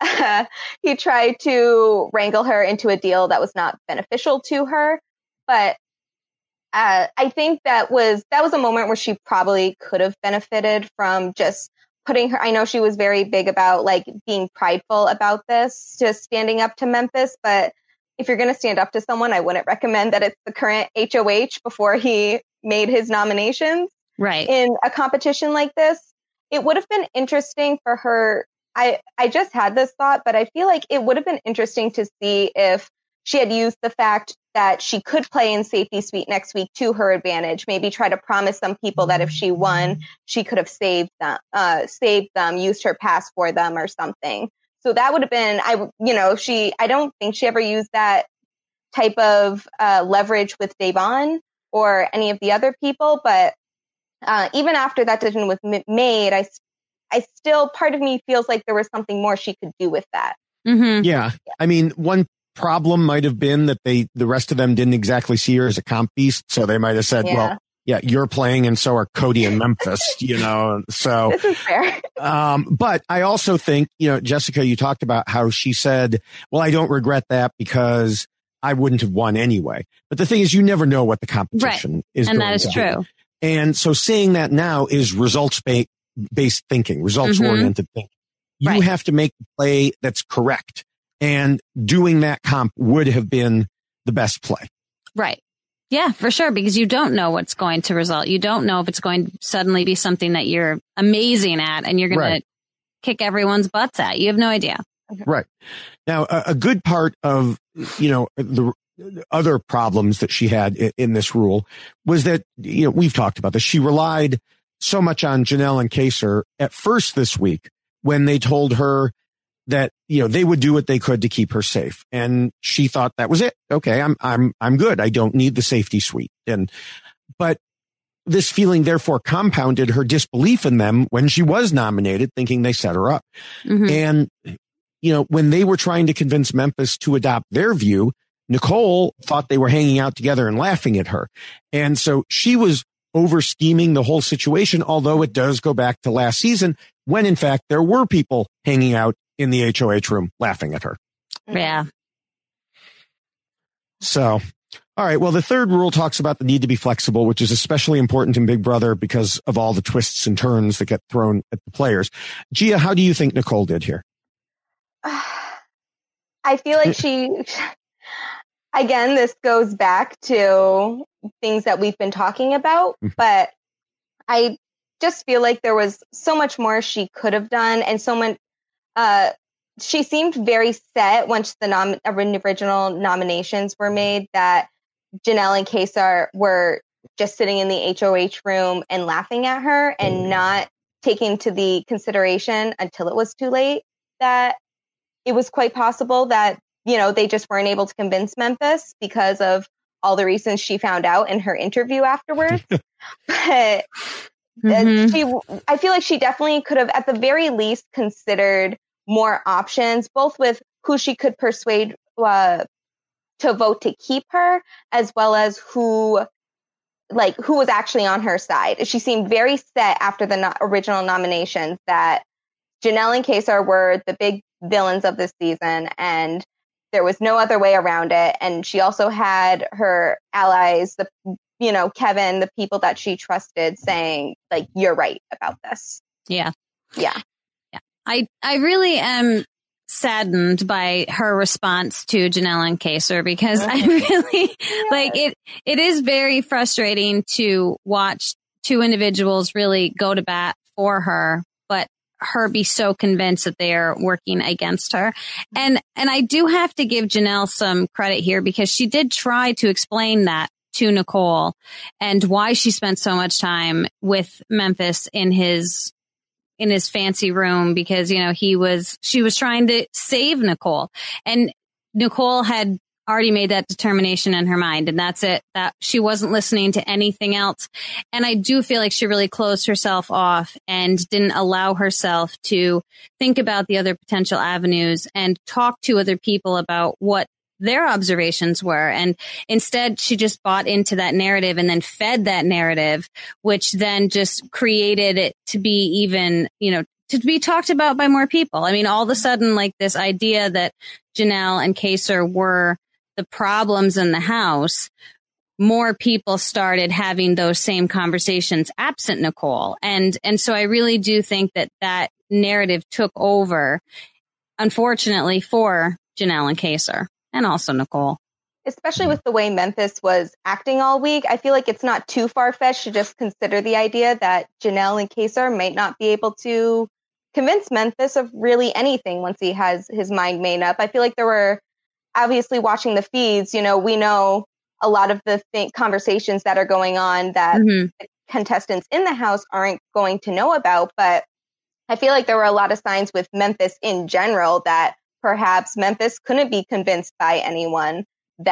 wrangle her into a deal that was not beneficial to her. But I think that was a moment where she probably could have benefited from just putting her. I know she was very big about like being prideful about this, just standing up to Memphis. But if you're going to stand up to someone, I wouldn't recommend that it's the current HOH before he made his nominations. Right. In a competition like this, it would have been interesting for her. I just had this thought, but I feel like it would have been interesting to see if she had used the fact that she could play in safety suite next week to her advantage. Maybe try to promise some people that if she won, she could have saved them, used her pass for them or something. So that would have been, I don't think she ever used that type of leverage with Devon or any of the other people. But even after that decision was made, I still, part of me feels like there was something more she could do with that. Mm-hmm. Yeah. I mean, one problem might have been that the rest of them didn't exactly see her as a comp beast. So they might have said, well, yeah, you're playing and so are Cody and Memphis, so. This is fair. But I also think, Jessica, you talked about how she said, well, I don't regret that because I wouldn't have won anyway. But the thing is, you never know what the competition is. And that is true. And so saying that now is results-based thinking, results-oriented thinking. You have to make the play that's correct. And doing that comp would have been the best play. Right. Yeah, for sure. Because you don't know what's going to result. You don't know if it's going to suddenly be something that you're amazing at and you're going to kick everyone's butts at. You have no idea. Right. Now, a good part of, the other problems that she had in this rule was that, we've talked about this. She relied so much on Janelle and Kaysar at first this week when they told her that, they would do what they could to keep her safe. And she thought that was it. Okay, I'm good. I don't need the safety suite. But this feeling therefore compounded her disbelief in them when she was nominated, thinking they set her up. Mm-hmm. And, when they were trying to convince Memphis to adopt their view, Nicole thought they were hanging out together and laughing at her. And so she was over scheming the whole situation, although it does go back to last season when in fact there were people hanging out in the HOH room laughing at her. Yeah. So, All right. Well, the third rule talks about the need to be flexible, which is especially important in Big Brother because of all the twists and turns that get thrown at the players. Gia, how do you think Nicole did here? I feel like again, this goes back to things that we've been talking about, but I just feel like there was so much more she could have done, and she seemed very set once the original nominations were made that Janelle and Kaysar were just sitting in the HOH room and laughing at her and not taking to the consideration until it was too late that it was quite possible that, they just weren't able to convince Memphis because of all the reasons she found out in her interview afterwards. But I feel like she definitely could have at the very least considered more options, both with who she could persuade to vote to keep her, as well as who was actually on her side. She seemed very set after the original nominations that Janelle and Kaysar were the big villains of this season, and there was no other way around it. And she also had her allies, Kevin, the people that she trusted, saying, you're right about this. Yeah. Yeah. I really am saddened by her response to Janelle and Kaysar because I really it is very frustrating to watch two individuals really go to bat for her, but her be so convinced that they are working against her. And I do have to give Janelle some credit here because she did try to explain that to Nicole and why she spent so much time with Memphis in his fancy room because, she was trying to save Nicole, and Nicole had already made that determination in her mind, and that's it, that she wasn't listening to anything else. And I do feel like she really closed herself off and didn't allow herself to think about the other potential avenues and talk to other people about what their observations were. And instead, she just bought into that narrative and then fed that narrative, which then just created it to be even, to be talked about by more people. I mean, all of a sudden, this idea that Janelle and Kaysar were the problems in the house, more people started having those same conversations absent Nicole. And so I really do think that narrative took over, unfortunately, for Janelle and Kaysar. And also Nicole. Especially with the way Memphis was acting all week, I feel like it's not too far-fetched to just consider the idea that Janelle and Kaysar might not be able to convince Memphis of really anything once he has his mind made up. I feel like there were, obviously watching the feeds, we know a lot of the conversations that are going on that the contestants in the house aren't going to know about. But I feel like there were a lot of signs with Memphis in general that perhaps Memphis couldn't be convinced by anyone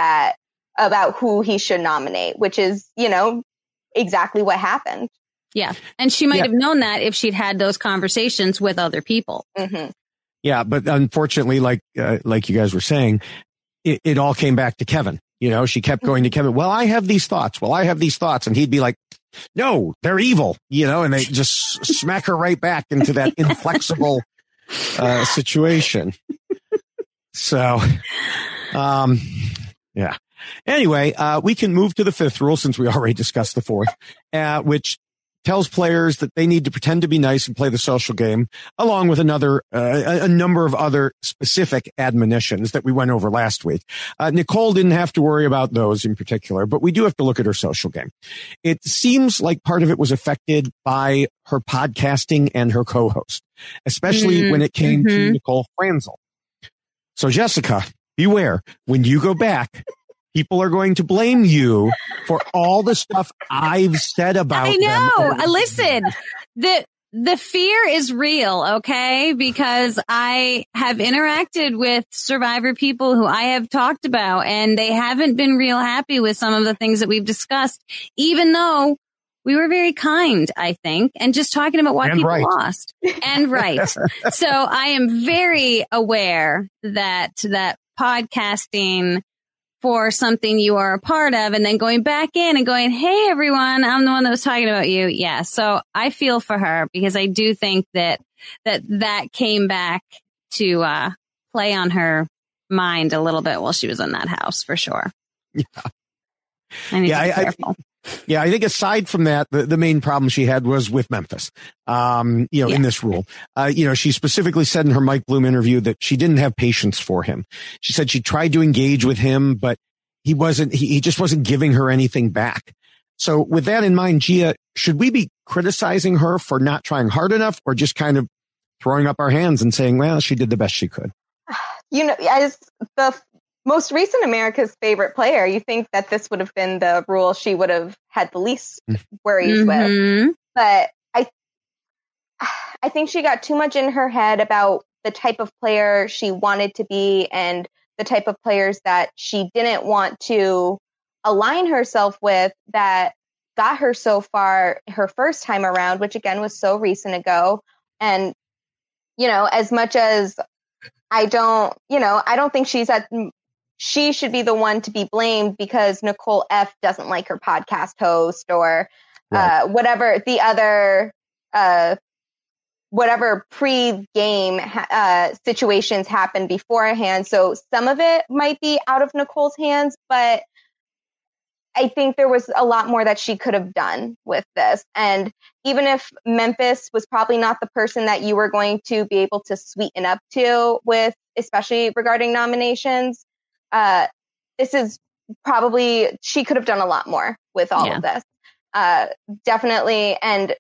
about who he should nominate, which is, exactly what happened. Yeah. And she might have known that if she'd had those conversations with other people. Mm-hmm. Yeah. But unfortunately, like you guys were saying, it all came back to Kevin. She kept going to Kevin. Well, I have these thoughts. And he'd be like, no, they're evil, and they just smack her right back into that inflexible situation. So, yeah. Anyway, we can move to the fifth rule since we already discussed the fourth, which tells players that they need to pretend to be nice and play the social game, along with a number of other specific admonitions that we went over last week. Nicole didn't have to worry about those in particular, but we do have to look at her social game. It seems like part of it was affected by her podcasting and her co-host, especially when it came to Nicole Franzel. So, Jessica, beware. When you go back, people are going to blame you for all the stuff I've said about them. I know. Listen, the fear is real, okay? Because I have interacted with Survivor people who I have talked about, and they haven't been real happy with some of the things that we've discussed, even though we were very kind, I think, and just talking about why people lost. And right. So I am very aware that podcasting for something you are a part of and then going back in and going, hey, everyone, I'm the one that was talking about you. Yeah. So I feel for her because I do think that came back to play on her mind a little bit while she was in that house for sure. Yeah. I need to be careful. I think aside from that, the main problem she had was with Memphis, in this rule. She specifically said in her Mike Bloom interview that she didn't have patience for him. She said she tried to engage with him, but he just wasn't giving her anything back. So with that in mind, Gia, should we be criticizing her for not trying hard enough, or just kind of throwing up our hands and saying, well, she did the best she could? As the most recent America's favorite player, you think that this would have been the rule she would have had the least worries with. But I think she got too much in her head about the type of player she wanted to be and the type of players that she didn't want to align herself with, that got her so far her first time around, which again was so recent ago. And, as much as I don't think she should be the one to be blamed because Nicole F. doesn't like her podcast host or whatever the other, whatever pre-game situations happened beforehand. So some of it might be out of Nicole's hands, but I think there was a lot more that she could have done with this. And even if Memphis was probably not the person that you were going to be able to sweeten up to with, especially regarding nominations, this is probably, she could have done a lot more with all of this. Definitely. And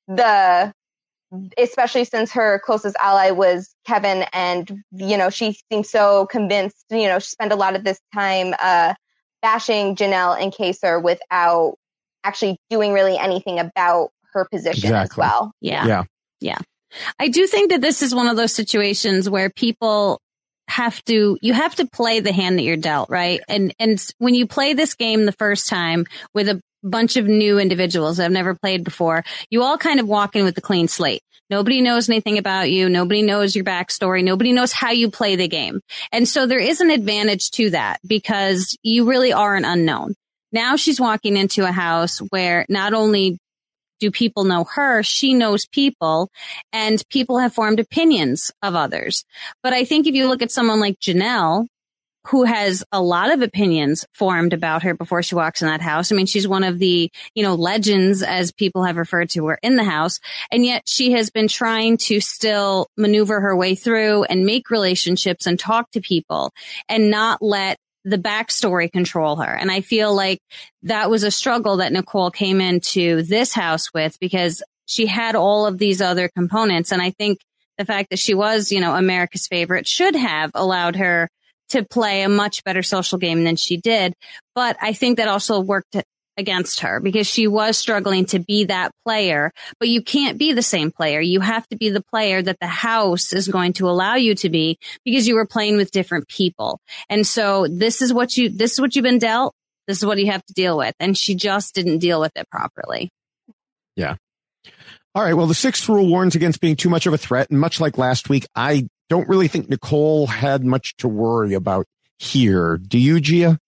especially since her closest ally was Kevin, and, she seemed so convinced, she spent a lot of this time, bashing Janelle and Kaysar without actually doing really anything about her position as well. Yeah. I do think that this is one of those situations where people you have to play the hand that you're dealt, right? And when you play this game the first time with a bunch of new individuals that have never played before, you all kind of walk in with a clean slate. Nobody knows anything about you. Nobody knows your backstory. Nobody knows how you play the game. And so there is an advantage to that because you really are an unknown. Now she's walking into a house where not only do people know her, she knows people, and people have formed opinions of others. But I think if you look at someone like Janelle, who has a lot of opinions formed about her before she walks in that house. I mean, she's one of the, legends, as people have referred to her, in the house. And yet she has been trying to still maneuver her way through and make relationships and talk to people and not let the backstory control her. And I feel like that was a struggle that Nicole came into this house with, because she had all of these other components. And I think the fact that she was, America's favorite should have allowed her to play a much better social game than she did. But I think that also worked against her because she was struggling to be that player. But you can't be the same player. You have to be the player that the house is going to allow you to be, because you were playing with different people. And so this is what you've been dealt. This is what you have to deal with. And she just didn't deal with it properly. Yeah. All right. Well, the sixth rule warns against being too much of a threat. And much like last week, I don't really think Nicole had much to worry about here. Do you, Gia?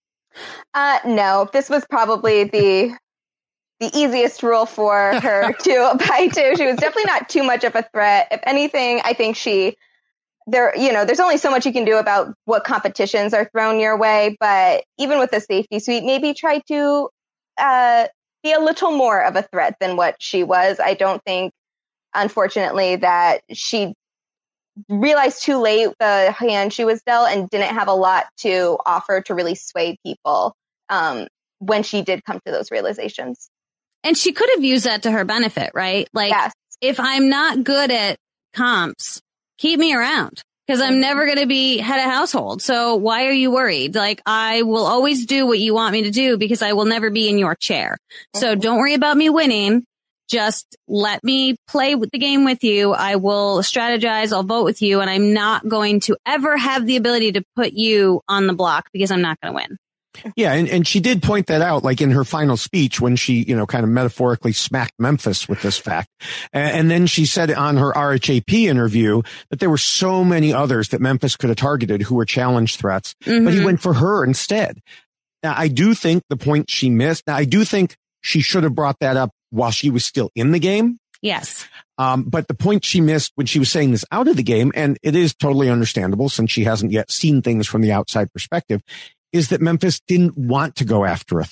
No, this was probably the easiest rule for her to abide to. She was definitely not too much of a threat. If anything, I think there's only so much you can do about what competitions are thrown your way. But even with the safety suite, maybe try to be a little more of a threat than what she was. I don't think, unfortunately, that she realized too late the hand she was dealt and didn't have a lot to offer to really sway people when she did come to those realizations. And she could have used that to her benefit, right? Like, if I'm not good at comps, keep me around, because I'm never going to be head of household. So why are you worried? Like, I will always do what you want me to do because I will never be in your chair. So don't worry about me winning. Just let me play with the game with you. I will strategize. I'll vote with you. And I'm not going to ever have the ability to put you on the block because I'm not going to win. Yeah. And she did point that out, like in her final speech when she, kind of metaphorically smacked Memphis with this fact. And then she said on her RHAP interview that there were so many others that Memphis could have targeted who were challenge threats, but he went for her instead. Now, I do think the point she missed. Now, I do think she should have brought that up while she was still in the game. Yes. But the point she missed when she was saying this out of the game, and it is totally understandable since she hasn't yet seen things from the outside perspective, is that Memphis didn't want to go after a threat.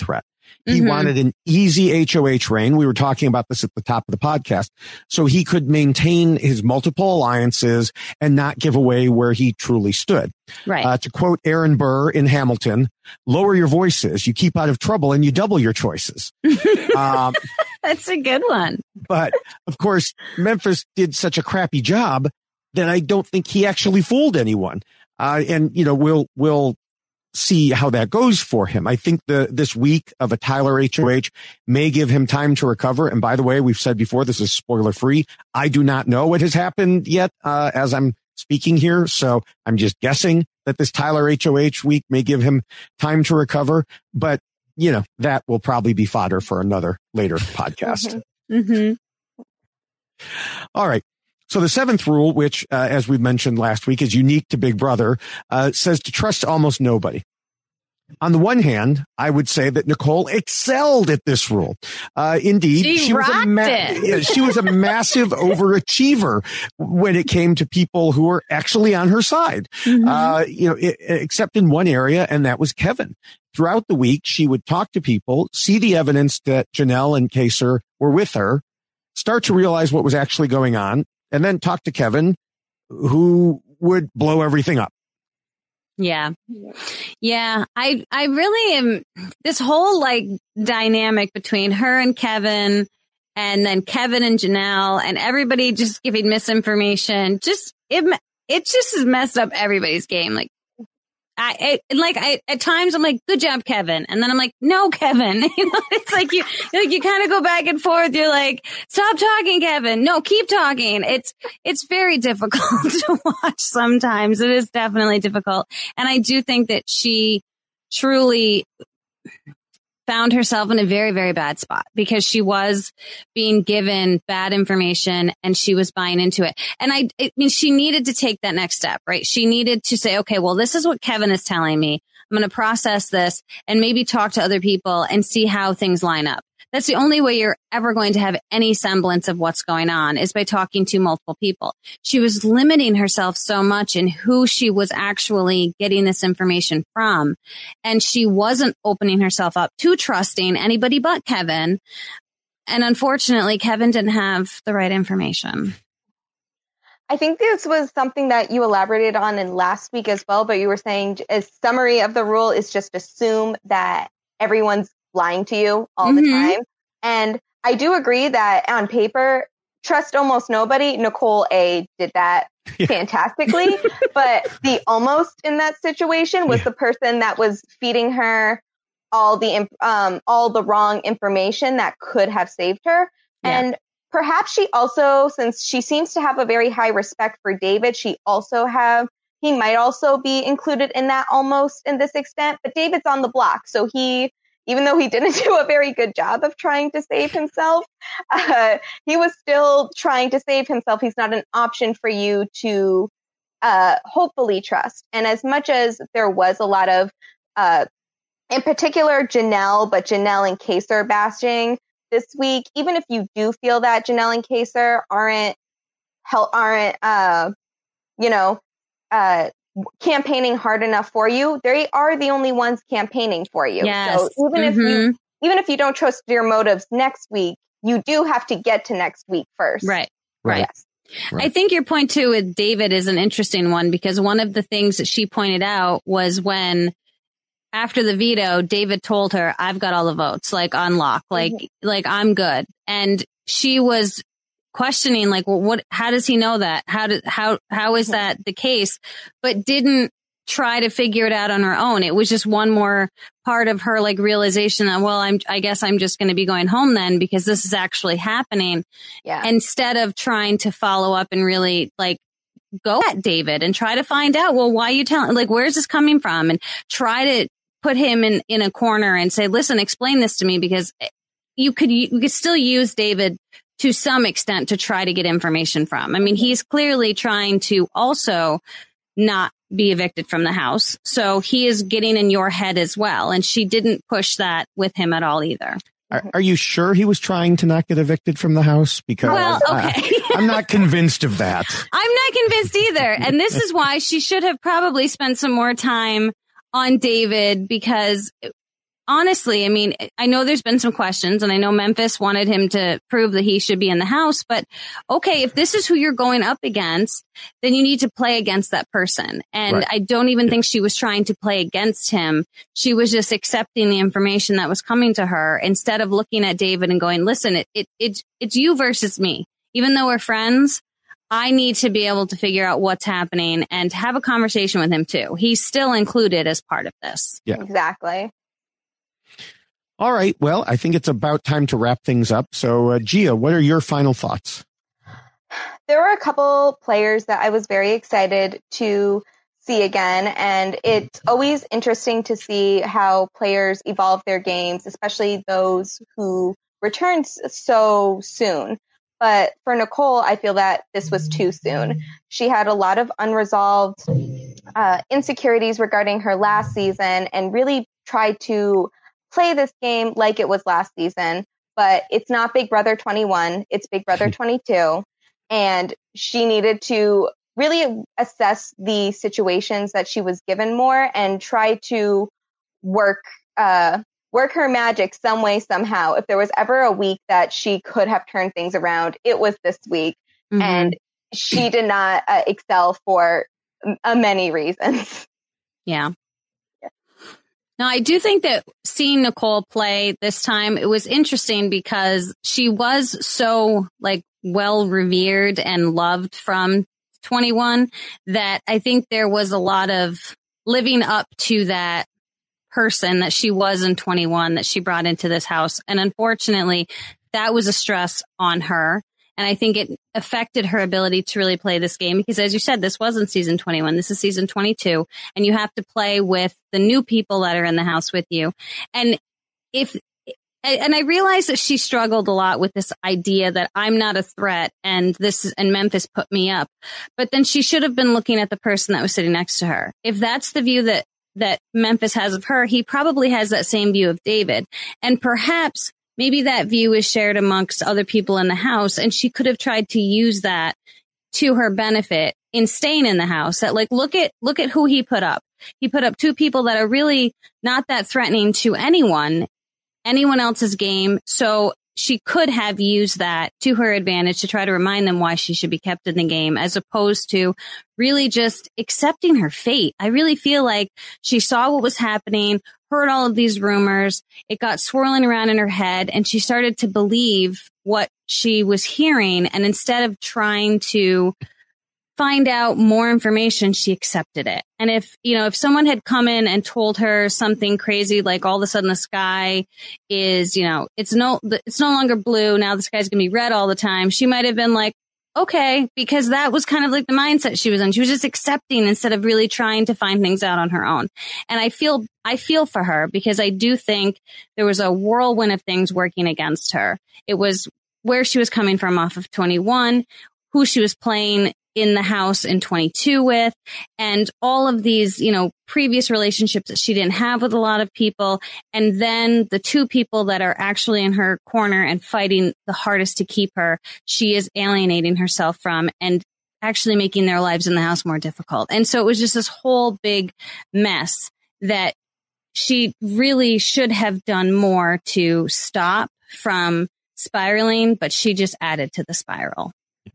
He wanted an easy HOH reign. We were talking about this at the top of the podcast. So he could maintain his multiple alliances and not give away where he truly stood. Right. To quote Aaron Burr in Hamilton, lower your voices. You keep out of trouble and you double your choices. That's a good one. But of course, Memphis did such a crappy job that I don't think he actually fooled anyone. And we'll see how that goes for him. I think this week of a Tyler HOH may give him time to recover. And by the way, we've said before, this is spoiler free. I do not know what has happened yet, as I'm speaking here. So I'm just guessing that this Tyler HOH week may give him time to recover. But, that will probably be fodder for another later podcast. All right. So the seventh rule, which, as we mentioned last week, is unique to Big Brother, says to trust almost nobody. On the one hand, I would say that Nicole excelled at this rule. Indeed, she was a massive overachiever when it came to people who were actually on her side. Except in one area, and that was Kevin. Throughout the week, she would talk to people, see the evidence that Janelle and Kaysar were with her, start to realize what was actually going on, and then talk to Kevin, who would blow everything up. Yeah. I really am, this whole dynamic between her and Kevin, and then Kevin and Janelle, and everybody just giving misinformation. It just has messed up everybody's game. At times I'm like, good job, Kevin. And then I'm like, no, Kevin. It's like you kind of go back and forth. You're like, stop talking, Kevin. No, keep talking. It's very difficult to watch sometimes. It is definitely difficult. And I do think that she truly found herself in a very, very bad spot because she was being given bad information and she was buying into it. And I mean, she needed to take that next step, right? She needed to say, okay, well, this is what Kevin is telling me. I'm going to process this and maybe talk to other people and see how things line up. That's the only way you're ever going to have any semblance of what's going on is by talking to multiple people. She was limiting herself so much in who she was actually getting this information from. And she wasn't opening herself up to trusting anybody but Kevin. And unfortunately, Kevin didn't have the right information. I think this was something that you elaborated on in last week as well, but you were saying a summary of the rule is just assume that everyone's lying to you all the time. And I do agree that on paper, trust almost nobody. Nicole A did that fantastically, but the almost in that situation was the person that was feeding her all the wrong information that could have saved her. Yeah. And perhaps she also, since she seems to have a very high respect for David, he might also be included in that almost in this extent, but David's on the block. So even though he didn't do a very good job of trying to save himself, he was still trying to save himself. He's not an option for you to hopefully trust. And as much as there was a lot of, in particular, Janelle and Kaysar bashing this week, even if you do feel that Janelle and Kaysar aren't campaigning hard enough for you, they are the only ones campaigning for you. Yes. So even if you don't trust your motives next week, you do have to get to next week first. Right. Yes. Right. I think your point too with David is an interesting one because one of the things that she pointed out was when after the veto, David told her, I've got all the votes, on lock, like I'm good. And she was questioning, well, how does he know that? How is that the case? But didn't try to figure it out on her own. It was just one more part of her realization that, well, I guess I'm just going to be going home then because this is actually happening. Yeah. Instead of trying to follow up and really go at David and try to find out, well, why are you telling, where's this coming from? And try to put him in a corner and say, listen, explain this to me, because you could still use David to some extent to try to get information from. I mean, he's clearly trying to also not be evicted from the house. So he is getting in your head as well. And she didn't push that with him at all either. Are you sure he was trying to not get evicted from the house? Because I'm not convinced of that. I'm not convinced either. And this is why she should have probably spent some more time on David, because honestly, I mean, I know there's been some questions, and I know Memphis wanted him to prove that he should be in the house, but okay, if this is who you're going up against, then you need to play against that person. And I don't even think she was trying to play against him. She was just accepting the information that was coming to her instead of looking at David and going, listen, it's you versus me. Even though we're friends, I need to be able to figure out what's happening and have a conversation with him too. He's still included as part of this. Yeah, exactly. All right. Well, I think it's about time to wrap things up. So, Gia, what are your final thoughts? There were a couple players that I was very excited to see again, and it's always interesting to see how players evolve their games, especially those who return so soon. But for Nicole, I feel that this was too soon. She had a lot of unresolved insecurities regarding her last season and really tried to play this game like it was last season. But it's not Big Brother 21, it's Big Brother 22. And she needed to really assess the situations that she was given more and try to work her magic some way, somehow. If there was ever a week that she could have turned things around, it was this week. Mm-hmm. And she did not excel for many reasons. Yeah. Now, I do think that seeing Nicole play this time, it was interesting because she was so well revered and loved from 21 that I think there was a lot of living up to that person that she was in 21 that she brought into this house. And unfortunately, that was a stress on her. And I think it affected her ability to really play this game because, as you said, this wasn't season 21. This is season 22. And you have to play with the new people that are in the house with you. And I realized that she struggled a lot with this idea that I'm not a threat and Memphis put me up. But then she should have been looking at the person that was sitting next to her. If that's the view that Memphis has of her, he probably has that same view of David. And perhaps maybe that view is shared amongst other people in the house, and she could have tried to use that to her benefit in staying in the house. That look at who he put up. He put up two people that are really not that threatening to anyone else's game. So she could have used that to her advantage to try to remind them why she should be kept in the game, as opposed to really just accepting her fate. I really feel like she saw what was happening, heard all of these rumors. It got swirling around in her head, and she started to believe what she was hearing. And instead of trying to find out more information, she accepted it. And if someone had come in and told her something crazy, like all of a sudden the sky is, it's no longer blue. Now the sky's going to be red all the time. She might have been like, okay, because that was kind of like the mindset she was in. She was just accepting instead of really trying to find things out on her own. And I feel for her because I do think there was a whirlwind of things working against her. It was where she was coming from off of 21, who she was playing in the house in 22 with, and all of these, previous relationships that she didn't have with a lot of people. And then the two people that are actually in her corner and fighting the hardest to keep her, she is alienating herself from and actually making their lives in the house more difficult. And so it was just this whole big mess that she really should have done more to stop from spiraling, but she just added to the spiral.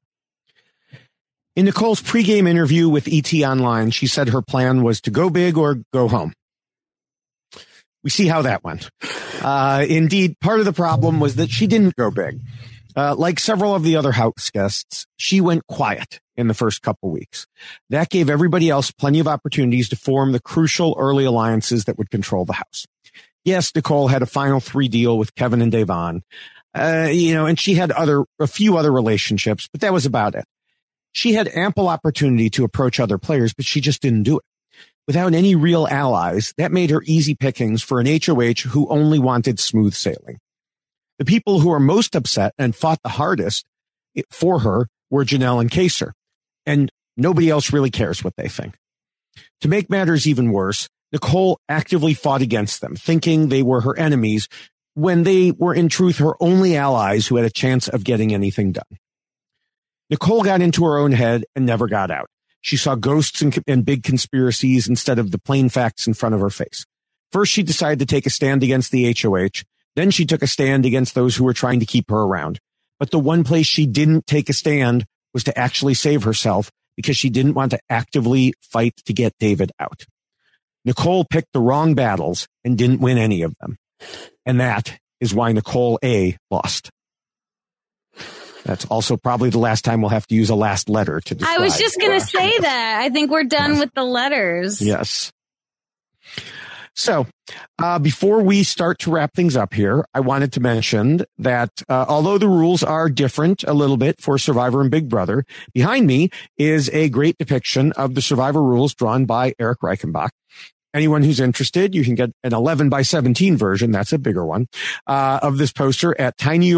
In Nicole's pregame interview with ET Online, she said her plan was to go big or go home. We see how that went. Indeed, part of the problem was that she didn't go big. Like several of the other house guests, she went quiet in the first couple weeks. That gave everybody else plenty of opportunities to form the crucial early alliances that would control the house. Yes, Nicole had a final 3 deal with Kevin and Devon, and she had a few other relationships, but that was about it. She had ample opportunity to approach other players, but she just didn't do it. Without any real allies, that made her easy pickings for an HOH who only wanted smooth sailing. The people who are most upset and fought the hardest for her were Janelle and Kaysar, and nobody else really cares what they think. To make matters even worse, Nicole actively fought against them, thinking they were her enemies when they were in truth her only allies who had a chance of getting anything done. Nicole got into her own head and never got out. She saw ghosts and big conspiracies instead of the plain facts in front of her face. First, she decided to take a stand against the HOH. Then she took a stand against those who were trying to keep her around. But the one place she didn't take a stand was to actually save herself, because she didn't want to actively fight to get David out. Nicole picked the wrong battles and didn't win any of them. And that is why Nicole A lost. That's also probably the last time we'll have to use a last letter to describe. I was just going to say that. I think we're done with the letters. Yes. So, before we start to wrap things up here, I wanted to mention that although the rules are different a little bit for Survivor and Big Brother, behind me is a great depiction of the Survivor rules drawn by Eric Reichenbach. Anyone who's interested, you can get an 11:17 version. That's a bigger one, of this poster at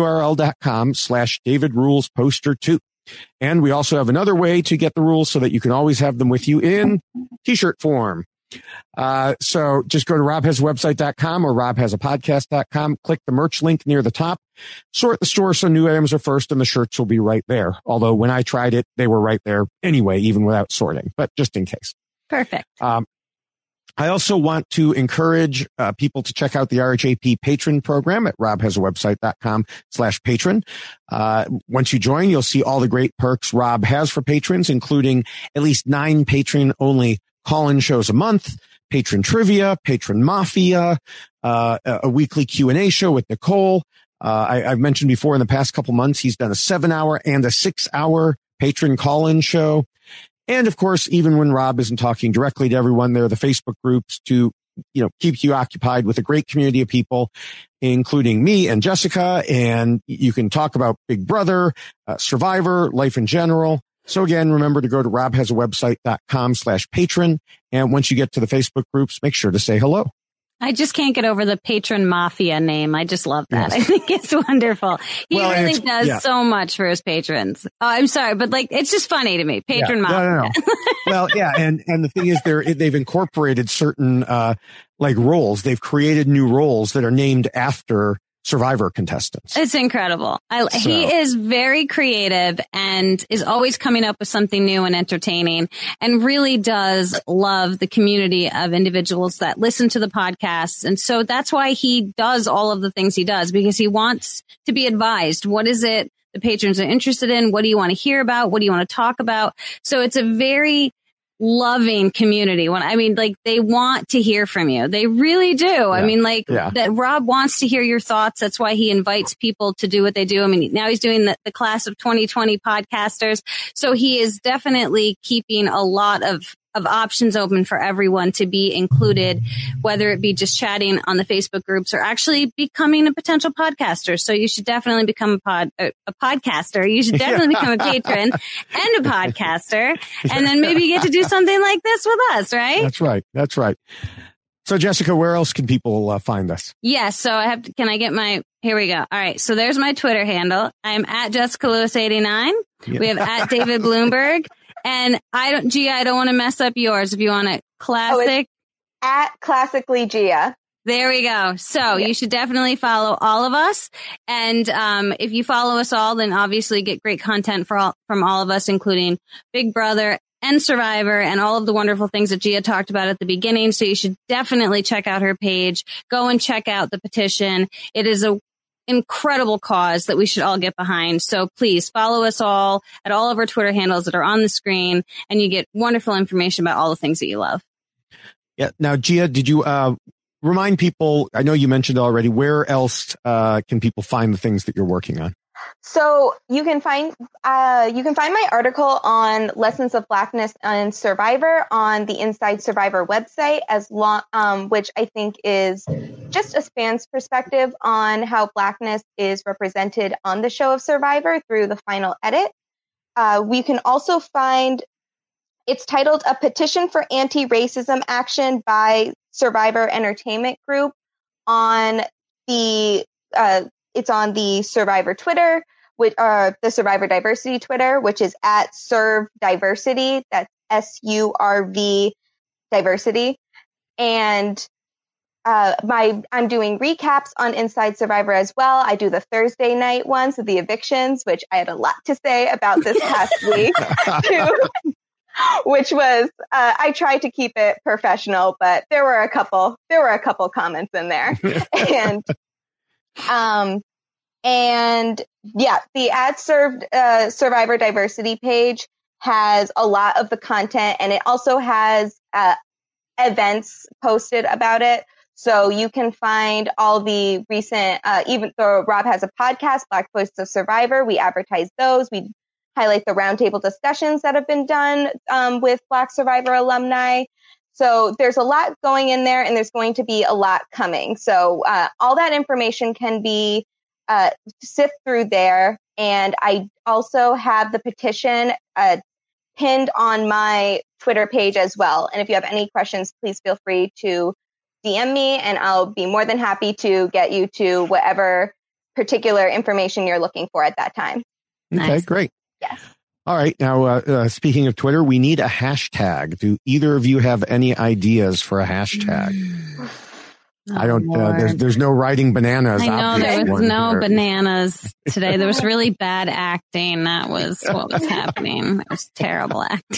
tinyurl.com/DavidRulesPoster2. And we also have another way to get the rules so that you can always have them with you in t-shirt form. So just go to robhasawebsite.com or robhasapodcast.com, click the merch link near the top, sort the store so new items are first, and the shirts will be right there. Although when I tried it, they were right there anyway, even without sorting, but just in case. Perfect. I also want to encourage people to check out the RHAP patron program at robhasawebsite.com/patron. Once you join, you'll see all the great perks Rob has for patrons, including at least 9 patron-only call-in shows a month, patron trivia, patron mafia, a weekly Q&A show with Nicole. I've mentioned before in the past couple months, he's done a 7-hour and a 6-hour patron call-in show. And of course, even when Rob isn't talking directly to everyone, there are the Facebook groups to, keep you occupied with a great community of people, including me and Jessica. And you can talk about Big Brother, Survivor, life in general. So again, remember to go to robhasawebsite.com/patron. And once you get to the Facebook groups, make sure to say hello. I just can't get over the patron mafia name. I just love that. Yes. I think it's wonderful. He really does so much for his patrons. Oh, I'm sorry, but it's just funny to me. Patron mafia. No. Well, yeah. And the thing is they've incorporated certain, roles. They've created new roles that are named after Survivor contestants. It's incredible. He is very creative and is always coming up with something new and entertaining, and really does love the community of individuals that listen to the podcasts. And so that's why he does all of the things he does, because he wants to be advised. What is it the patrons are interested in? What do you want to hear about? What do you want to talk about? So it's a very loving community. They want to hear from you. They really do. Yeah. That Rob wants to hear your thoughts. That's why he invites people to do what they do. Now he's doing the class of 2020 podcasters. So he is definitely keeping a lot of options open for everyone to be included, whether it be just chatting on the Facebook groups or actually becoming a potential podcaster. So you should definitely become a podcaster. You should definitely become a patron and a podcaster. And then maybe you get to do something like this with us, right? That's right. So Jessica, where else can people find us? Yes. So here we go. All right. So there's my Twitter handle. I'm at Jessica Lewis 89. Yeah. We have at David Bloomberg. And I don't want to mess up yours. If you want a classic. At Classically Gia. There we go. So you should definitely follow all of us. And if you follow us all, then obviously get great content from all of us, including Big Brother and Survivor and all of the wonderful things that Gia talked about at the beginning. So you should definitely check out her page. Go and check out the petition. It is a incredible cause that we should all get behind. So please follow us all at all of our Twitter handles that are on the screen, and you get wonderful information about all the things that you love. Yeah. Now, Gia, did you remind people, I know you mentioned already, where else can people find the things that you're working on? So you can find my article on Lessons of Blackness and Survivor on the Inside Survivor website, which I think is just a fan's perspective on how Blackness is represented on the show of Survivor through the final edit. We can also find, it's titled A Petition for Anti-Racism Action by Survivor Entertainment Group on the it's on the Survivor Twitter, the Survivor Diversity Twitter, which is at Serve Diversity. That's SURV Diversity. And I'm doing recaps on Inside Survivor as well. I do the Thursday night ones of the evictions, which I had a lot to say about this past week too. which was, I tried to keep it professional, but there were a couple comments in there. And yeah, the Ad Served Survivor Diversity page has a lot of the content, and it also has events posted about it. So you can find all the recent, even though Rob has a podcast, Black Voices of Survivor, we advertise those. We highlight the roundtable discussions that have been done with Black Survivor alumni. So there's a lot going in there, and there's going to be a lot coming. So all that information can be sift through there. And I also have the petition pinned on my Twitter page as well. And if you have any questions, please feel free to DM me, and I'll be more than happy to get you to whatever particular information you're looking for at that time. Okay, Nice. great. Yes. All right. Now, speaking of Twitter, we need a hashtag. Do either of you have any ideas for a hashtag? I don't, there's no writing bananas. I know there was no here. bananas today. There was really bad acting. That was what was happening. It was terrible acting.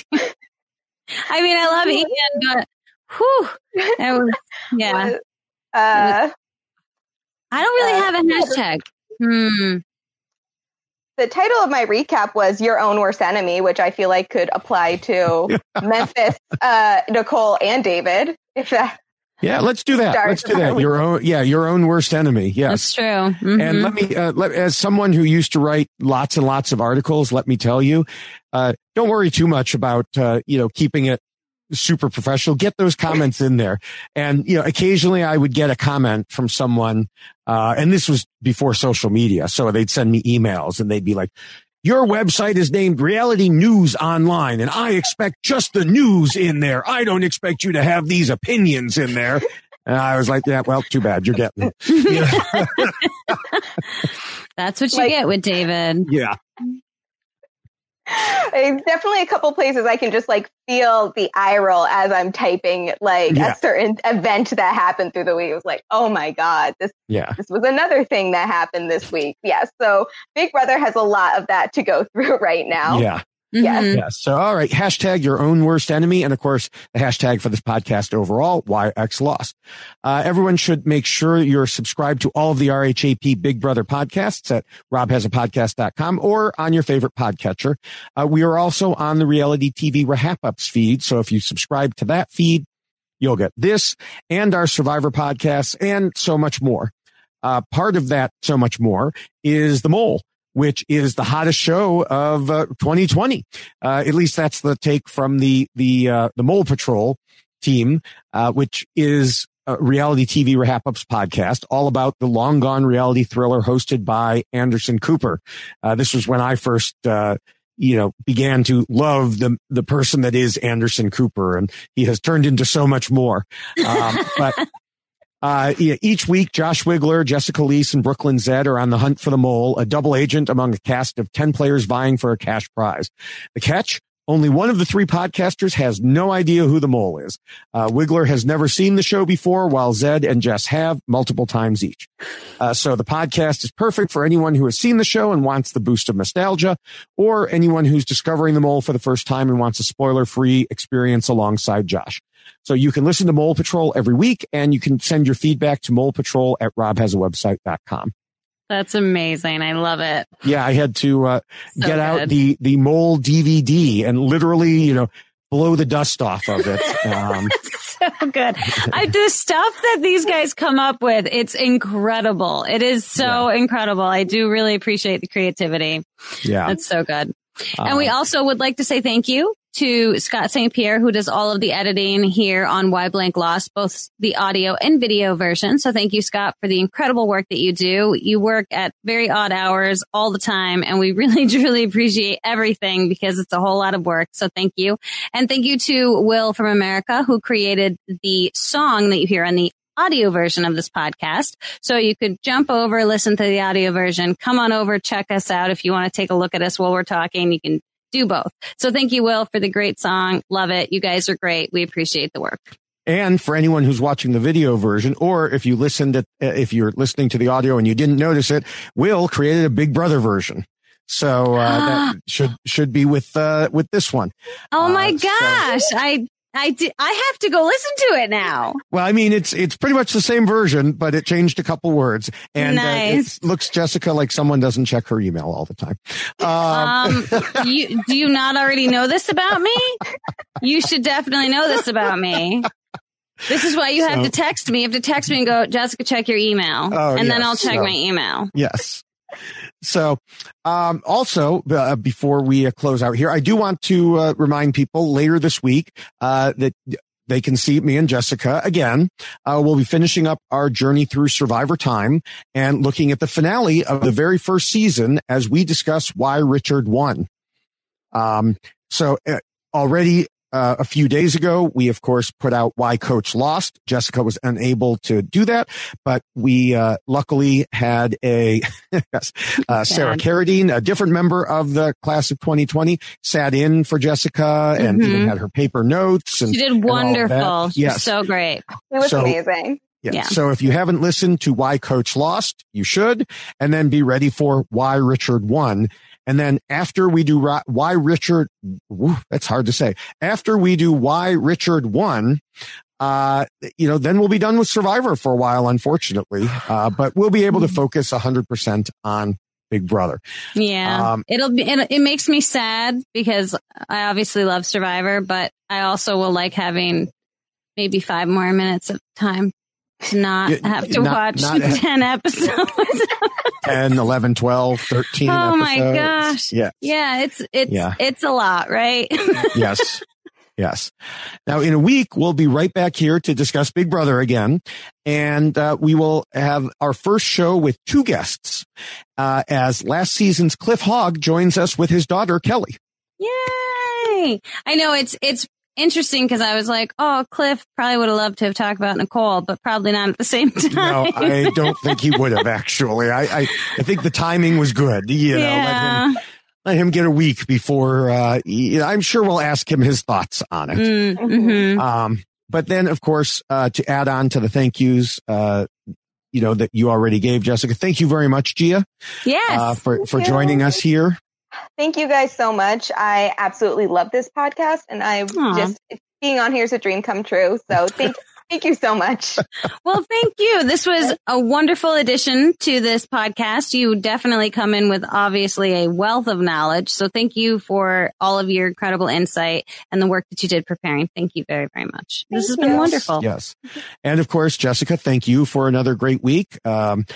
I mean, I love Ian, but whew, it was, yeah. I don't really have a hashtag. The title of my recap was Your Own Worst Enemy, which I feel like could apply to Memphis, Nicole, and David. If that. Yeah, let's do that. Let's do that. Your own worst enemy. Yes. That's true. Mm-hmm. And let me, as someone who used to write lots and lots of articles, let me tell you, don't worry too much about, keeping it super professional. Get those comments in there. And, occasionally I would get a comment from someone, and this was before social media. So they'd send me emails and they'd be like, your website is named Reality News Online, and I expect just the news in there. I don't expect you to have these opinions in there. And I was like, yeah, well, too bad. You're getting them. That's what you get with David. Yeah. There's definitely a couple places I can just feel the eye roll as I'm typing a certain event that happened through the week. It was like, oh my God, this was another thing that happened this week. Yes. So Big Brother has a lot of that to go through right now. Yeah. Yes. Mm-hmm. Yes. So, all right. Hashtag your own worst enemy. And of course, the hashtag for this podcast overall, YXLost. Everyone should make sure you're subscribed to all of the RHAP Big Brother podcasts at robhasapodcast.com or on your favorite podcatcher. We are also on the Reality TV Wrap-Ups feed. So if you subscribe to that feed, you'll get this and our Survivor podcasts and so much more. Part of that so much more is The Mole, which is the hottest show of 2020. At least that's the take from the Mole Patrol team, which is a reality TV wrap-ups podcast all about the long gone reality thriller hosted by Anderson Cooper. This was when I first, began to love the person that is Anderson Cooper, and he has turned into so much more. Each week, Josh Wigler, Jessica Leese, and Brooklyn Zed are on the hunt for the mole, a double agent among a cast of 10 players vying for a cash prize. The catch? Only one of the three podcasters has no idea who the mole is. Wigler has never seen the show before, while Zed and Jess have multiple times each. So the podcast is perfect for anyone who has seen the show and wants the boost of nostalgia, or anyone who's discovering the mole for the first time and wants a spoiler-free experience alongside Josh. So you can listen to Mole Patrol every week, and you can send your feedback to molepatrol@robhasawebsite.com. That's amazing. I love it. Yeah, I had to get out the Mole DVD and literally, blow the dust off of it. So good. The stuff that these guys come up with, it's incredible. It is so incredible. I do really appreciate the creativity. Yeah. That's so good. And we also would like to say thank you to Scott St. Pierre, who does all of the editing here on Why Blank Lost, both the audio and video version. So thank you, Scott, for the incredible work that you do. You work at very odd hours all the time, and we really, truly appreciate everything because it's a whole lot of work. So thank you. And thank you to Will from America, who created the song that you hear on the audio version of this podcast. So you could jump over, listen to the audio version, come on over, check us out. If you want to take a look at us while we're talking, you can do both. So thank you, Will, for the great song. Love it. You guys are great. We appreciate the work. And for anyone who's watching the video version, or if you're listening to the audio and you didn't notice it, Will created a Big Brother version. So that should be with this one. Oh my gosh. I have to go listen to it now. Well, I mean, it's pretty much the same version, but it changed a couple words. And nice. It looks, Jessica, like someone doesn't check her email all the time. Do you not already know this about me? You should definitely know this about me. This is why you have to text me. You have to text me and go, Jessica, check your email. Then I'll check my email. Yes. So, also, before we close out here, I do want to remind people later this week that they can see me and Jessica again. We'll be finishing up our journey through Survivor Time and looking at the finale of the very first season as we discuss why Richard won. Already a few days ago, we, of course, put out why Coach lost. Jessica was unable to do that, but we luckily had Sarah Carradine, a different member of the class of 2020, sat in for Jessica and even had her paper notes. And, she did wonderful. Yes. Was so great. It was amazing. Yeah. So if you haven't listened to why Coach lost, you should, and then be ready for why Richard won. And then after we do why Richard, that's hard to say. After we do why Richard won, then we'll be done with Survivor for a while, unfortunately. But we'll be able to focus 100% on Big Brother. Yeah. It makes me sad because I obviously love Survivor, but I also will like having maybe 5 more minutes of time to not have to watch 10 episodes. 10, 11, 12, 13 episodes. Oh my gosh. Yeah. Yeah. It's a lot, right? Yes. Yes. Now in a week, we'll be right back here to discuss Big Brother again. And, we will have our first show with 2 guests, as last season's Cliff Hogg joins us with his daughter, Kelly. Yay. I know it's interesting because I was like, oh, Cliff probably would have loved to have talked about Nicole, but probably not at the same time. No, I don't think he would have actually. I think the timing was good. Let him get a week before, I'm sure we'll ask him his thoughts on it. Mm-hmm. But then of course, to add on to the thank yous, that you already gave, Jessica, thank you very much, Gia. Yes. For joining us here. Thank you guys so much. I absolutely love this podcast, and being on here is a dream come true. So thank you so much. Well, thank you. This was a wonderful addition to this podcast. You definitely come in with obviously a wealth of knowledge. So thank you for all of your incredible insight and the work that you did preparing. Thank you very, very much. This has been wonderful. Yes. And of course, Jessica, thank you for another great week. And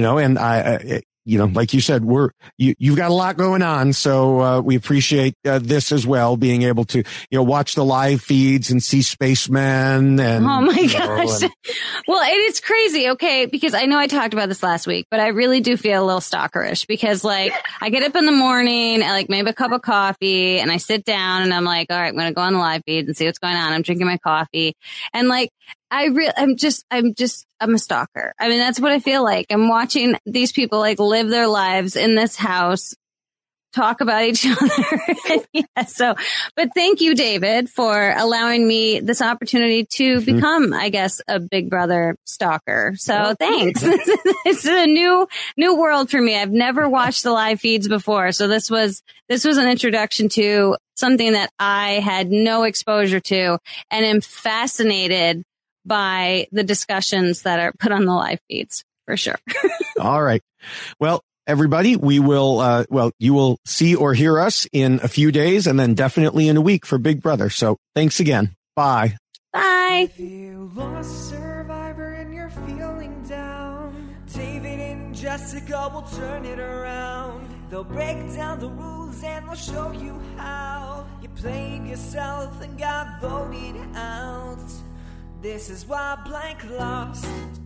I, like you said, you've got a lot going on. So, we appreciate this as well, being able to, watch the live feeds and see spacemen and. Oh my gosh. Well, it's crazy. Okay. Because I know I talked about this last week, but I really do feel a little stalkerish because I get up in the morning, I maybe a cup of coffee and I sit down and I'm like, all right, I'm going to go on the live feed and see what's going on. I'm drinking my coffee and I'm a stalker. I mean, that's what I feel like. I'm watching these people live their lives in this house, talk about each other. But thank you, David, for allowing me this opportunity to become, I guess, a Big Brother stalker. So thanks. It's a new world for me. I've never watched the live feeds before. So this was an introduction to something that I had no exposure to and am fascinated by the discussions that are put on the live feeds, for sure. All right. Well, everybody, we will, you will see or hear us in a few days and then definitely in a week for Big Brother. So thanks again. Bye. Bye. If you lost Survivor and you're feeling down, David and Jessica will turn it around. They'll break down the rules and they'll show you how you played yourself and got voted out. This is why blank lost,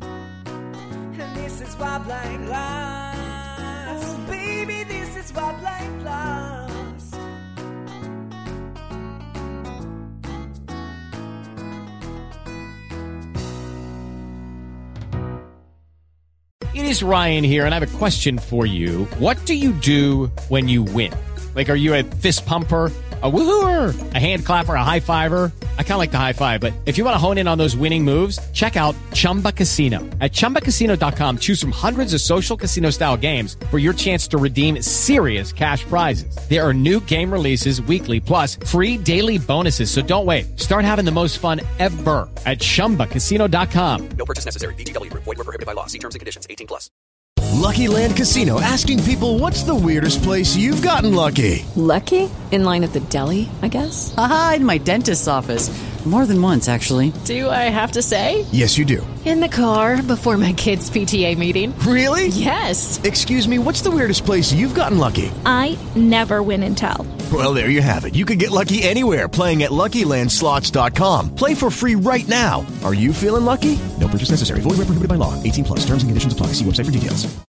and this is why blank lost. Baby, this is why blank lost. It is Ryan here, and I have a question for you. What do you do when you win? Like, are you a fist pumper, a woohooer, a hand clapper, a high fiver? I kind of like the high five, but if you want to hone in on those winning moves, check out Chumba Casino. At ChumbaCasino.com, choose from hundreds of social casino style games for your chance to redeem serious cash prizes. There are new game releases weekly, plus free daily bonuses. So don't wait. Start having the most fun ever at ChumbaCasino.com. No purchase necessary. VGW Group. Void where prohibited by law. See terms and conditions. 18+. Lucky Land Casino, asking people, what's the weirdest place you've gotten lucky? Lucky? In line at the deli, I guess? Aha, in my dentist's office. More than once, actually. Do I have to say? Yes, you do. In the car before my kids' PTA meeting. Really? Yes. Excuse me, what's the weirdest place you've gotten lucky? I never win and tell. Well, there you have it. You can get lucky anywhere, playing at LuckyLandSlots.com. Play for free right now. Are you feeling lucky? No purchase necessary. Void where prohibited by law. 18+. Terms and conditions apply. See website for details.